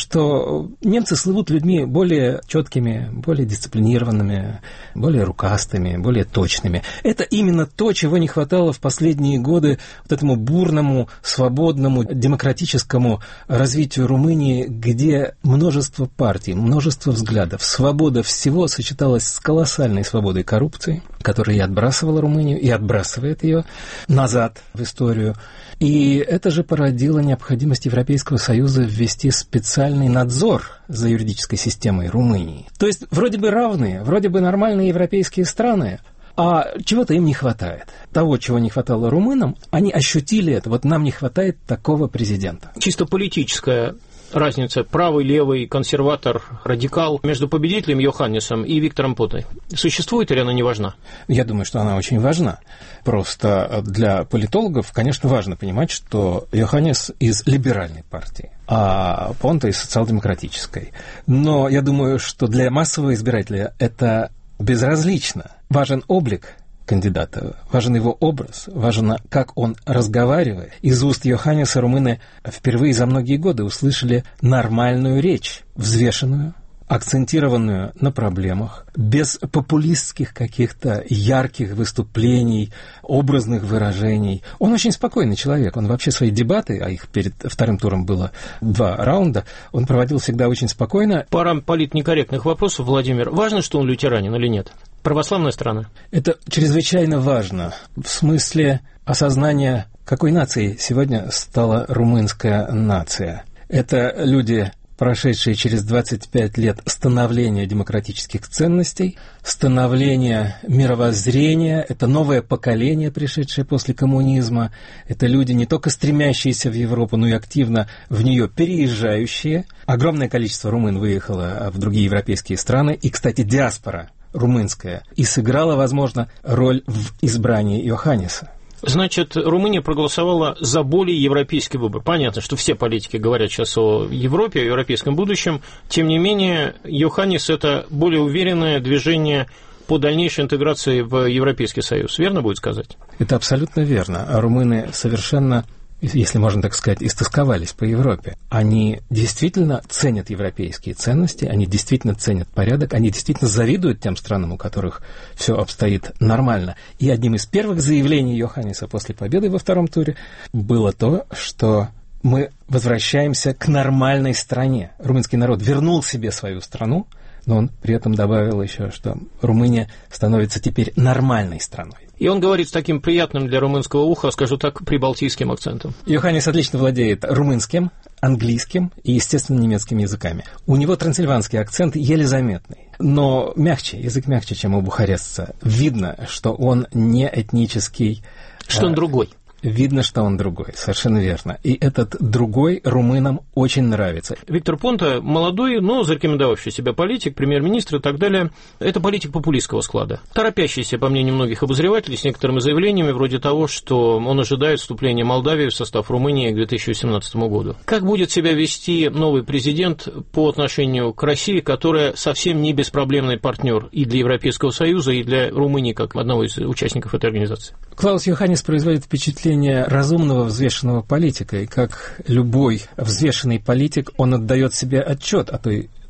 что немцы слывут людьми более четкими, более дисциплинированными, более рукастыми, более точными. Это именно то, чего не хватало в последние годы вот этому бурному, свободному, демократическому развитию Румынии, где множество партий, множество взглядов, свобода всего сочеталась с колоссальной свободой коррупции, которая и отбрасывала Румынию, и отбрасывает ее назад в историю. И это же породило необходимость Европейского Союза ввести специальный надзор за юридической системой Румынии. То есть вроде бы равные, вроде бы нормальные европейские страны, а чего-то им не хватает. Того, чего не хватало румынам, они ощутили это. Вот нам не хватает такого президента. Чисто политическая разница правый, левый, консерватор, радикал между победителем Иоханнисом и Виктором Понтой существует или она не важна? Я думаю, что она очень важна. Просто для политологов, конечно, важно понимать, что Иоханнис из либеральной партии, а Понта из социал-демократической. Но я думаю, что для массового избирателя это безразлично. Важен облик кандидата, важен его образ, важно, как он разговаривает. Из уст Иоханниса румыны впервые за многие годы услышали нормальную речь, взвешенную, акцентированную на проблемах, без популистских каких-то ярких выступлений, образных выражений. Он очень спокойный человек. Он вообще свои дебаты, а их перед вторым туром было 2 раунда, он проводил всегда очень спокойно. Пара политнекорректных вопросов, Владимир. Важно, что он лютеранин или нет? Православная страна? Это чрезвычайно важно в смысле осознания, какой нацией сегодня стала румынская нация. Это люди, прошедшие через 25 лет становления демократических ценностей, становления мировоззрения, это новое поколение, пришедшее после коммунизма, это люди, не только стремящиеся в Европу, но и активно в нее переезжающие. Огромное количество румын выехало в другие европейские страны, и, кстати, диаспора румынская и сыграла, возможно, роль в избрании Иоханниса. Значит, Румыния проголосовала за более европейский выбор. Понятно, что все политики говорят сейчас о Европе, о европейском будущем. Тем не менее, Иоханнис – это более уверенное движение по дальнейшей интеграции в Европейский Союз. Верно будет сказать? Это абсолютно верно. А румыны совершенно, если можно так сказать, истосковались по Европе. Они действительно ценят европейские ценности, они действительно ценят порядок, они действительно завидуют тем странам, у которых все обстоит нормально. И одним из первых заявлений Иоханниса после победы во втором туре было то, что мы возвращаемся к нормальной стране. Румынский народ вернул себе свою страну, но он при этом добавил еще, что Румыния становится теперь нормальной страной. И он говорит с таким приятным для румынского уха, скажу так, прибалтийским акцентом. Иоханнис отлично владеет румынским, английским и, естественно, немецким языками. У него трансильванский акцент еле заметный, но мягче, язык мягче, чем у бухарестца. Видно, что он не этнический. Что он другой. Видно, что он другой, совершенно верно. И этот другой румынам очень нравится. Виктор Понта молодой, но зарекомендовавший себя политик, премьер-министр и так далее. Это политик популистского склада. Торопящийся, по мнению многих обозревателей, с некоторыми заявлениями, вроде того, что он ожидает вступления Молдавии в состав Румынии к 2018 году. Как будет себя вести новый президент по отношению к России, которая совсем не беспроблемный партнер и для Европейского Союза, и для Румынии, как одного из участников этой организации? Клаус Иоханнис производит впечатление разумного, взвешенного политика, и как любой взвешенный политик, он отдает себе отчет о той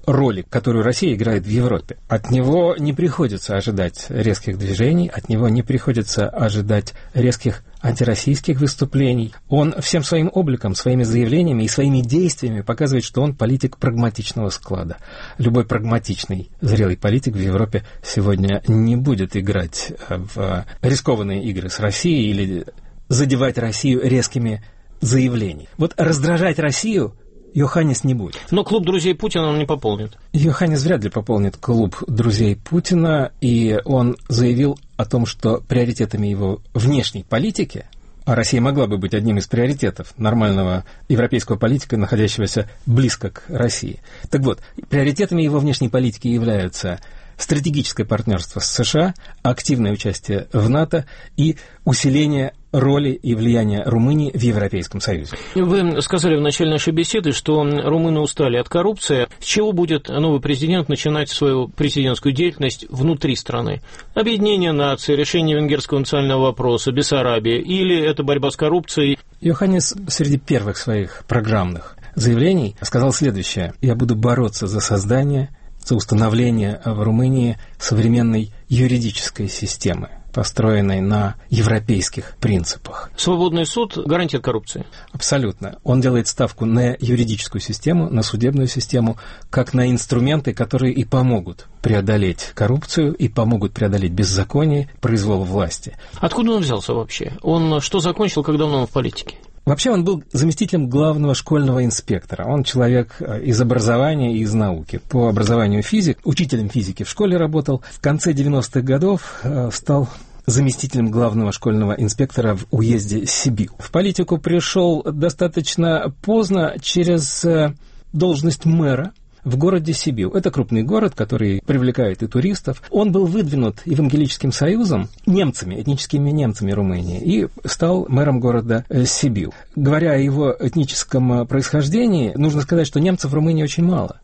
роли, которую Россия играет в Европе. От него не приходится ожидать резких движений, от него не приходится ожидать резких антироссийских выступлений. Он всем своим обликом, своими заявлениями и своими действиями показывает, что он политик прагматичного склада. Любой прагматичный, зрелый политик в Европе сегодня не будет играть в рискованные игры с Россией или задевать Россию резкими заявлениями. Вот раздражать Россию Йоханнис не будет. Но клуб друзей Путина он не пополнит. Йоханнис вряд ли пополнит клуб друзей Путина, и он заявил о том, что приоритетами его внешней политики, а Россия могла бы быть одним из приоритетов нормального европейского политика, находящегося близко к России. Так вот, приоритетами его внешней политики являются стратегическое партнерство с США, активное участие в НАТО и усиление роли и влияния Румынии в Европейском Союзе. Вы сказали в начале нашей беседы, что румыны устали от коррупции. С чего будет новый президент начинать свою президентскую деятельность внутри страны? Объединение наций, решение венгерского национального вопроса, Бессарабия, или это борьба с коррупцией? Йоханнис среди первых своих программных заявлений сказал следующее: «Я буду бороться за создание, за установление в Румынии современной юридической системы, построенной на европейских принципах». Свободный суд – гарантия от коррупции? Абсолютно. Он делает ставку на юридическую систему, на судебную систему, как на инструменты, которые и помогут преодолеть коррупцию, и помогут преодолеть беззаконие, произвол власти. Откуда он взялся вообще? Он что закончил, когда он в политике? Вообще он был заместителем главного школьного инспектора. Он человек из образования и из науки. По образованию физик, учителем физики в школе работал. В конце 90-х годов стал заместителем главного школьного инспектора в уезде Сибирь. В политику пришел достаточно поздно через должность мэра в городе Сибирь. Это крупный город, который привлекает и туристов. Он был выдвинут Евангелическим союзом немцами, этническими немцами Румынии, и стал мэром города Сибирь. Говоря о его этническом происхождении, нужно сказать, что немцев в Румынии очень мало.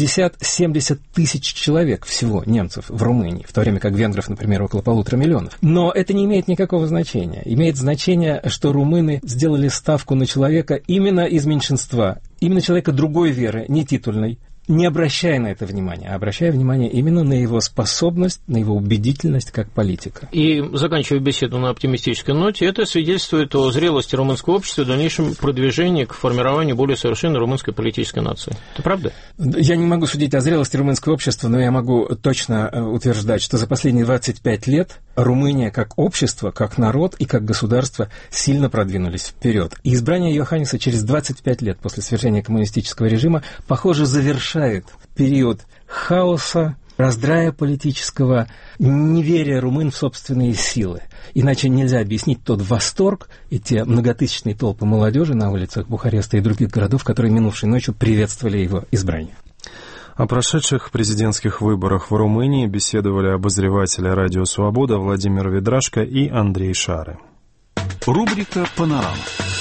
60-70 тысяч человек всего немцев в Румынии, в то время как венгров, например, около 1,5 миллиона. Но это не имеет никакого значения. Имеет значение, что румыны сделали ставку на человека именно из меньшинства, именно человека другой веры, не титульной, не обращая на это внимания, а обращая внимание именно на его способность, на его убедительность как политика. И, заканчивая беседу на оптимистической ноте, это свидетельствует о зрелости румынского общества и дальнейшем продвижении к формированию более совершенной румынской политической нации. Это правда? Я не могу судить о зрелости румынского общества, но я могу точно утверждать, что за последние 25 лет Румыния как общество, как народ и как государство сильно продвинулись вперед. И избрание Йоханниса через 25 лет после свержения коммунистического режима, похоже, завершает период хаоса, раздрая политического, неверия румын в собственные силы. Иначе нельзя объяснить тот восторг и те многотысячные толпы молодежи на улицах Бухареста и других городов, которые минувшей ночью приветствовали его избрание. О прошедших президентских выборах в Румынии беседовали обозреватели «Радио Свобода» Владимир Ведрашко и Андрей Шары. Рубрика «Панорама».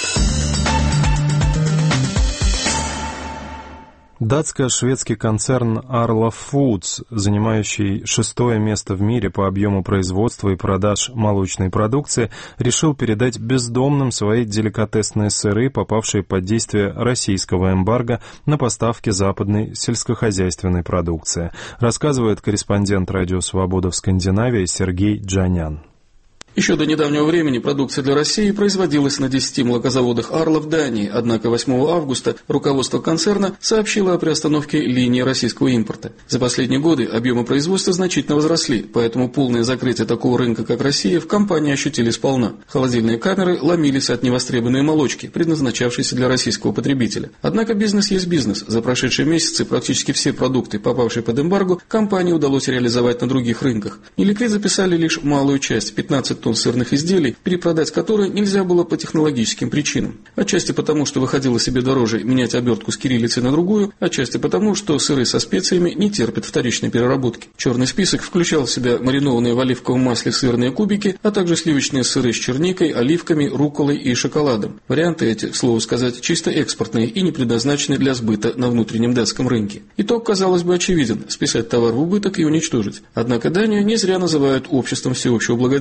Датско-шведский концерн Arla Foods, занимающий 6-е место в мире по объему производства и продаж молочной продукции, решил передать бездомным свои деликатесные сыры, попавшие под действие российского эмбарго на поставки западной сельскохозяйственной продукции, рассказывает корреспондент «Радио Свобода» в Скандинавии Сергей Джанян. Еще до недавнего времени продукция для России производилась на 10 молокозаводах Арла в Дании, однако 8 августа руководство концерна сообщило о приостановке линии российского импорта. За последние годы объемы производства значительно возросли, поэтому полное закрытие такого рынка, как Россия, в компании ощутили сполна. Холодильные камеры ломились от невостребованной молочки, предназначавшейся для российского потребителя. Однако бизнес есть бизнес. За прошедшие месяцы практически все продукты, попавшие под эмбарго, компании удалось реализовать на других рынках. Неликвид записали лишь малую часть – 15 тонн сырных изделий, перепродать которые нельзя было по технологическим причинам. Отчасти потому, что выходило себе дороже менять обертку с кириллицы на другую, отчасти потому, что сыры со специями не терпят вторичной переработки. Черный список включал в себя маринованные в оливковом масле сырные кубики, а также сливочные сыры с черникой, оливками, рукколой и шоколадом. Варианты эти, к слову сказать, чисто экспортные и не предназначены для сбыта на внутреннем датском рынке. Итог, казалось бы, очевиден – списать товар в убыток и уничтожить. Однако Данию не зря называют обществом всеобщего благоденствия.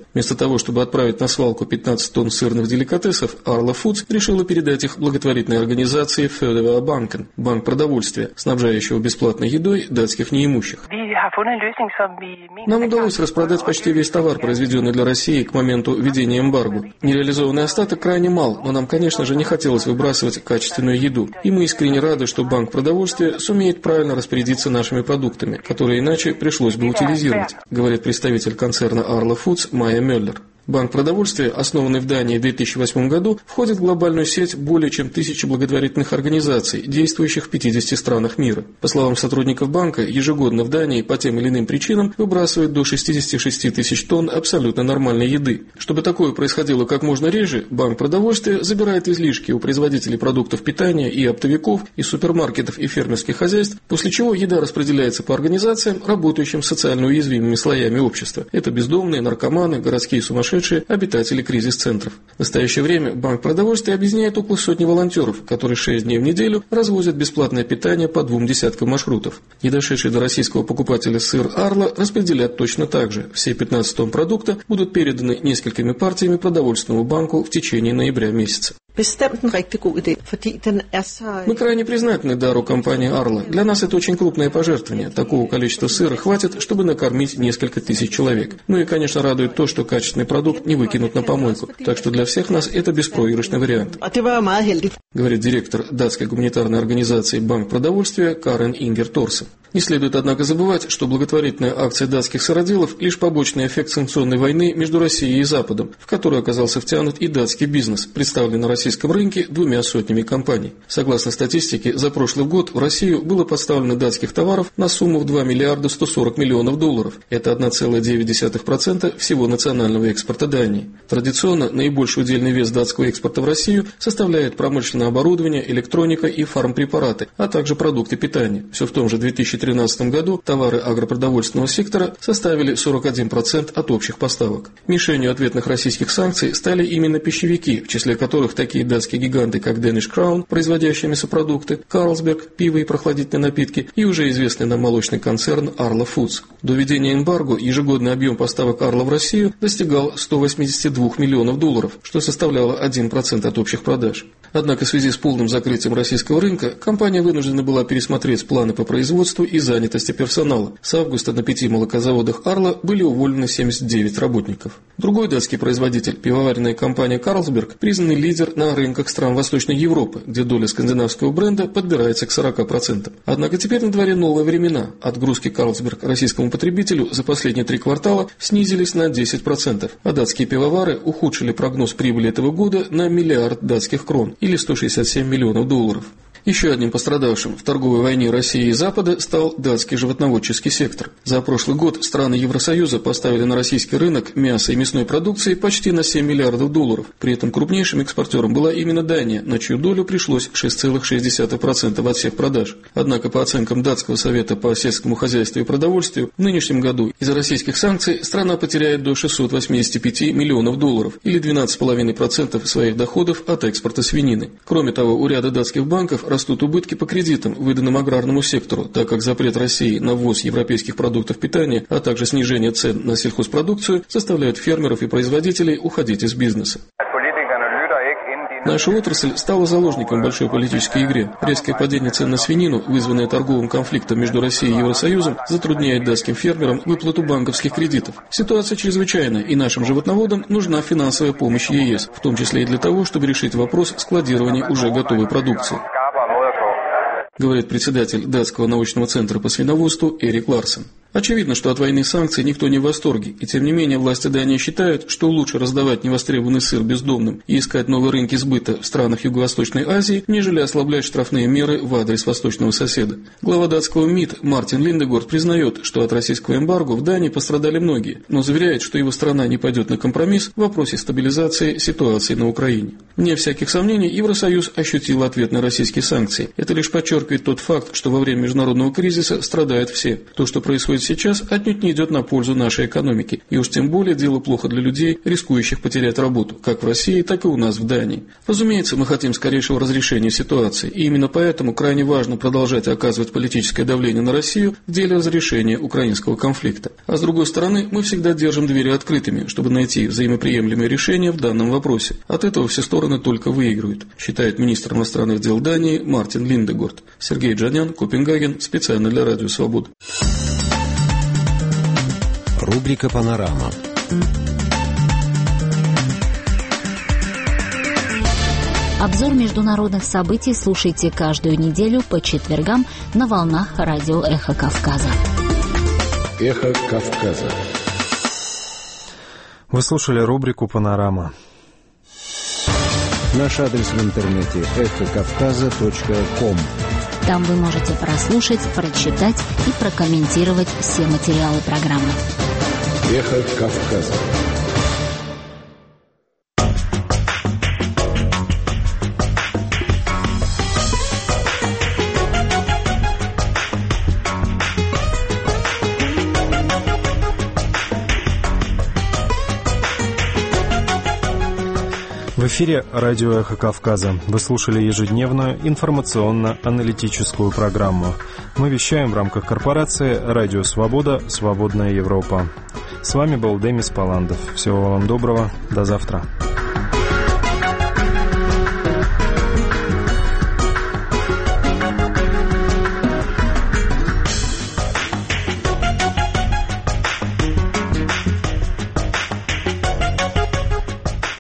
Вместо того, чтобы отправить на свалку 15 тонн сырных деликатесов, Arla Foods решила передать их благотворительной организации Fødevarebanken, банк продовольствия, снабжающего бесплатной едой датских неимущих. Нам удалось распродать почти весь товар, произведенный для России к моменту введения эмбарго. Нереализованный остаток крайне мал, но нам, конечно же, не хотелось выбрасывать качественную еду. И мы искренне рады, что банк продовольствия сумеет правильно распорядиться нашими продуктами, которые иначе пришлось бы утилизировать, говорит представитель концерна Arla Foods Майя Мюллер. Банк продовольствия, основанный в Дании в 2008 году, входит в глобальную сеть более чем 1000 благотворительных организаций, действующих в 50 странах мира. По словам сотрудников банка, ежегодно в Дании по тем или иным причинам выбрасывают до 66 тысяч тонн абсолютно нормальной еды. Чтобы такое происходило как можно реже, банк продовольствия забирает излишки у производителей продуктов питания и оптовиков, и супермаркетов и фермерских хозяйств, после чего еда распределяется по организациям, работающим с социально уязвимыми слоями общества. Это бездомные, наркоманы, городские сумасшедшие, обитатели кризис-центров. В настоящее время банк продовольствия объединяет около сотни волонтеров, которые 6 дней в неделю развозят бесплатное питание по 2 десяткам маршрутов. Не дошедший до российского покупателя сыр Arla распределят точно так же. Все 15 тонн продукта будут переданы несколькими партиями продовольственному банку в течение ноября месяца. Мы крайне признательны дару компании Arla. Для нас это очень крупное пожертвование. Такого количества сыра хватит, чтобы накормить несколько тысяч человек. Ну и, конечно, радует то, что качественный продукт не выкинут на помойку. Так что для всех нас это беспроигрышный вариант, говорит директор датской гуманитарной организации «Банк продовольствия» Карен Ингер Торсен. Не следует, однако, забывать, что благотворительная акция датских сыроделов – лишь побочный эффект санкционной войны между Россией и Западом, в которую оказался втянут и датский бизнес, представленный на российском рынке 200 компаний. Согласно статистике, за прошлый год в Россию было поставлено датских товаров на сумму в 2 миллиарда 140 миллионов долларов. Это 1,9% всего национального экспорта Дании. Традиционно наибольший удельный вес датского экспорта в Россию составляет промышленное оборудование, электроника и фармпрепараты, а также продукты питания. Все в том же 2013 году товары агропродовольственного сектора составили 41% от общих поставок. Мишенью ответных российских санкций стали именно пищевики, в числе которых такие датские гиганты, как Danish Crown, производящие мясопродукты, Carlsberg, пиво и прохладительные напитки, и уже известный нам молочный концерн Arla Foods. До введения эмбарго ежегодный объем поставок Arla в Россию достигал 182 миллионов долларов, что составляло 1% от общих продаж. Однако в связи с полным закрытием российского рынка компания вынуждена была пересмотреть планы по производству и занятости персонала. С августа на 5 молокозаводах Arla были уволены 79 работников. Другой датский производитель, пивоваренная компания Carlsberg, признанный лидер на рынках стран Восточной Европы, где доля скандинавского бренда подбирается к 40%. Однако теперь на дворе новые времена. Отгрузки Carlsberg российскому потребителю за последние 3 квартала снизились на 10%, а датские пивовары ухудшили прогноз прибыли этого года на миллиард датских крон, или 167 миллионов долларов. Еще одним пострадавшим в торговой войне России и Запада стал датский животноводческий сектор. За прошлый год страны Евросоюза поставили на российский рынок мяса и мясной продукции почти на 7 миллиардов долларов. При этом крупнейшим экспортером была именно Дания, на чью долю пришлось 6,6% от всех продаж. Однако, по оценкам Датского совета по сельскому хозяйству и продовольствию, в нынешнем году из-за российских санкций страна потеряет до 685 миллионов долларов, или 12,5% своих доходов от экспорта свинины. Кроме того, у ряда датских банков растут убытки по кредитам, выданным аграрному сектору, так как запрет России на ввоз европейских продуктов питания, а также снижение цен на сельхозпродукцию заставляют фермеров и производителей уходить из бизнеса. Наша отрасль стала заложником большой политической игре. Резкое падение цен на свинину, вызванное торговым конфликтом между Россией и Евросоюзом, затрудняет датским фермерам выплату банковских кредитов. Ситуация чрезвычайная, и нашим животноводам нужна финансовая помощь ЕС, в том числе и для того, чтобы решить вопрос складирования уже готовой продукции, говорит председатель датского научного центра по свиноводству Эрик Ларсен. Очевидно, что от войны и санкций никто не в восторге, и тем не менее власти Дании считают, что лучше раздавать невостребованный сыр бездомным и искать новые рынки сбыта в странах Юго-Восточной Азии, нежели ослаблять штрафные меры в адрес восточного соседа. Глава датского МИД Мартин Линдегорд признает, что от российского эмбарго в Дании пострадали многие, но заверяет, что его страна не пойдет на компромисс в вопросе стабилизации ситуации на Украине. Вне всяких сомнений, Евросоюз ощутил ответные российские санкции. Это лишь подчеркивает тот факт, что во время международного кризиса страдают все. То, что происходит сейчас, отнюдь не идет на пользу нашей экономики. И уж тем более дело плохо для людей, рискующих потерять работу, как в России, так и у нас в Дании. Разумеется, мы хотим скорейшего разрешения ситуации, и именно поэтому крайне важно продолжать оказывать политическое давление на Россию в деле разрешения украинского конфликта. А с другой стороны, мы всегда держим двери открытыми, чтобы найти взаимоприемлемые решения в данном вопросе. От этого все стороны только выигрывают, считает министр иностранных дел Дании Мартин Линдегорд. Сергей Джанян, Копенгаген, специально для Радио Свобода. Рубрика «Панорама». Обзор международных событий слушайте каждую неделю по четвергам на волнах радио «Эхо Кавказа». «Эхо Кавказа». Вы слушали рубрику «Панорама». Наш адрес в интернете эхокавказа.ком. Там вы можете прослушать, прочитать и прокомментировать все материалы программы. «Эхо Кавказа». В эфире радио «Эхо Кавказа». Вы слушали ежедневную информационно-аналитическую программу. Мы вещаем в рамках корпорации «Радио Свобода. Свободная Европа». С вами был Демис Паландов. Всего вам доброго. До завтра.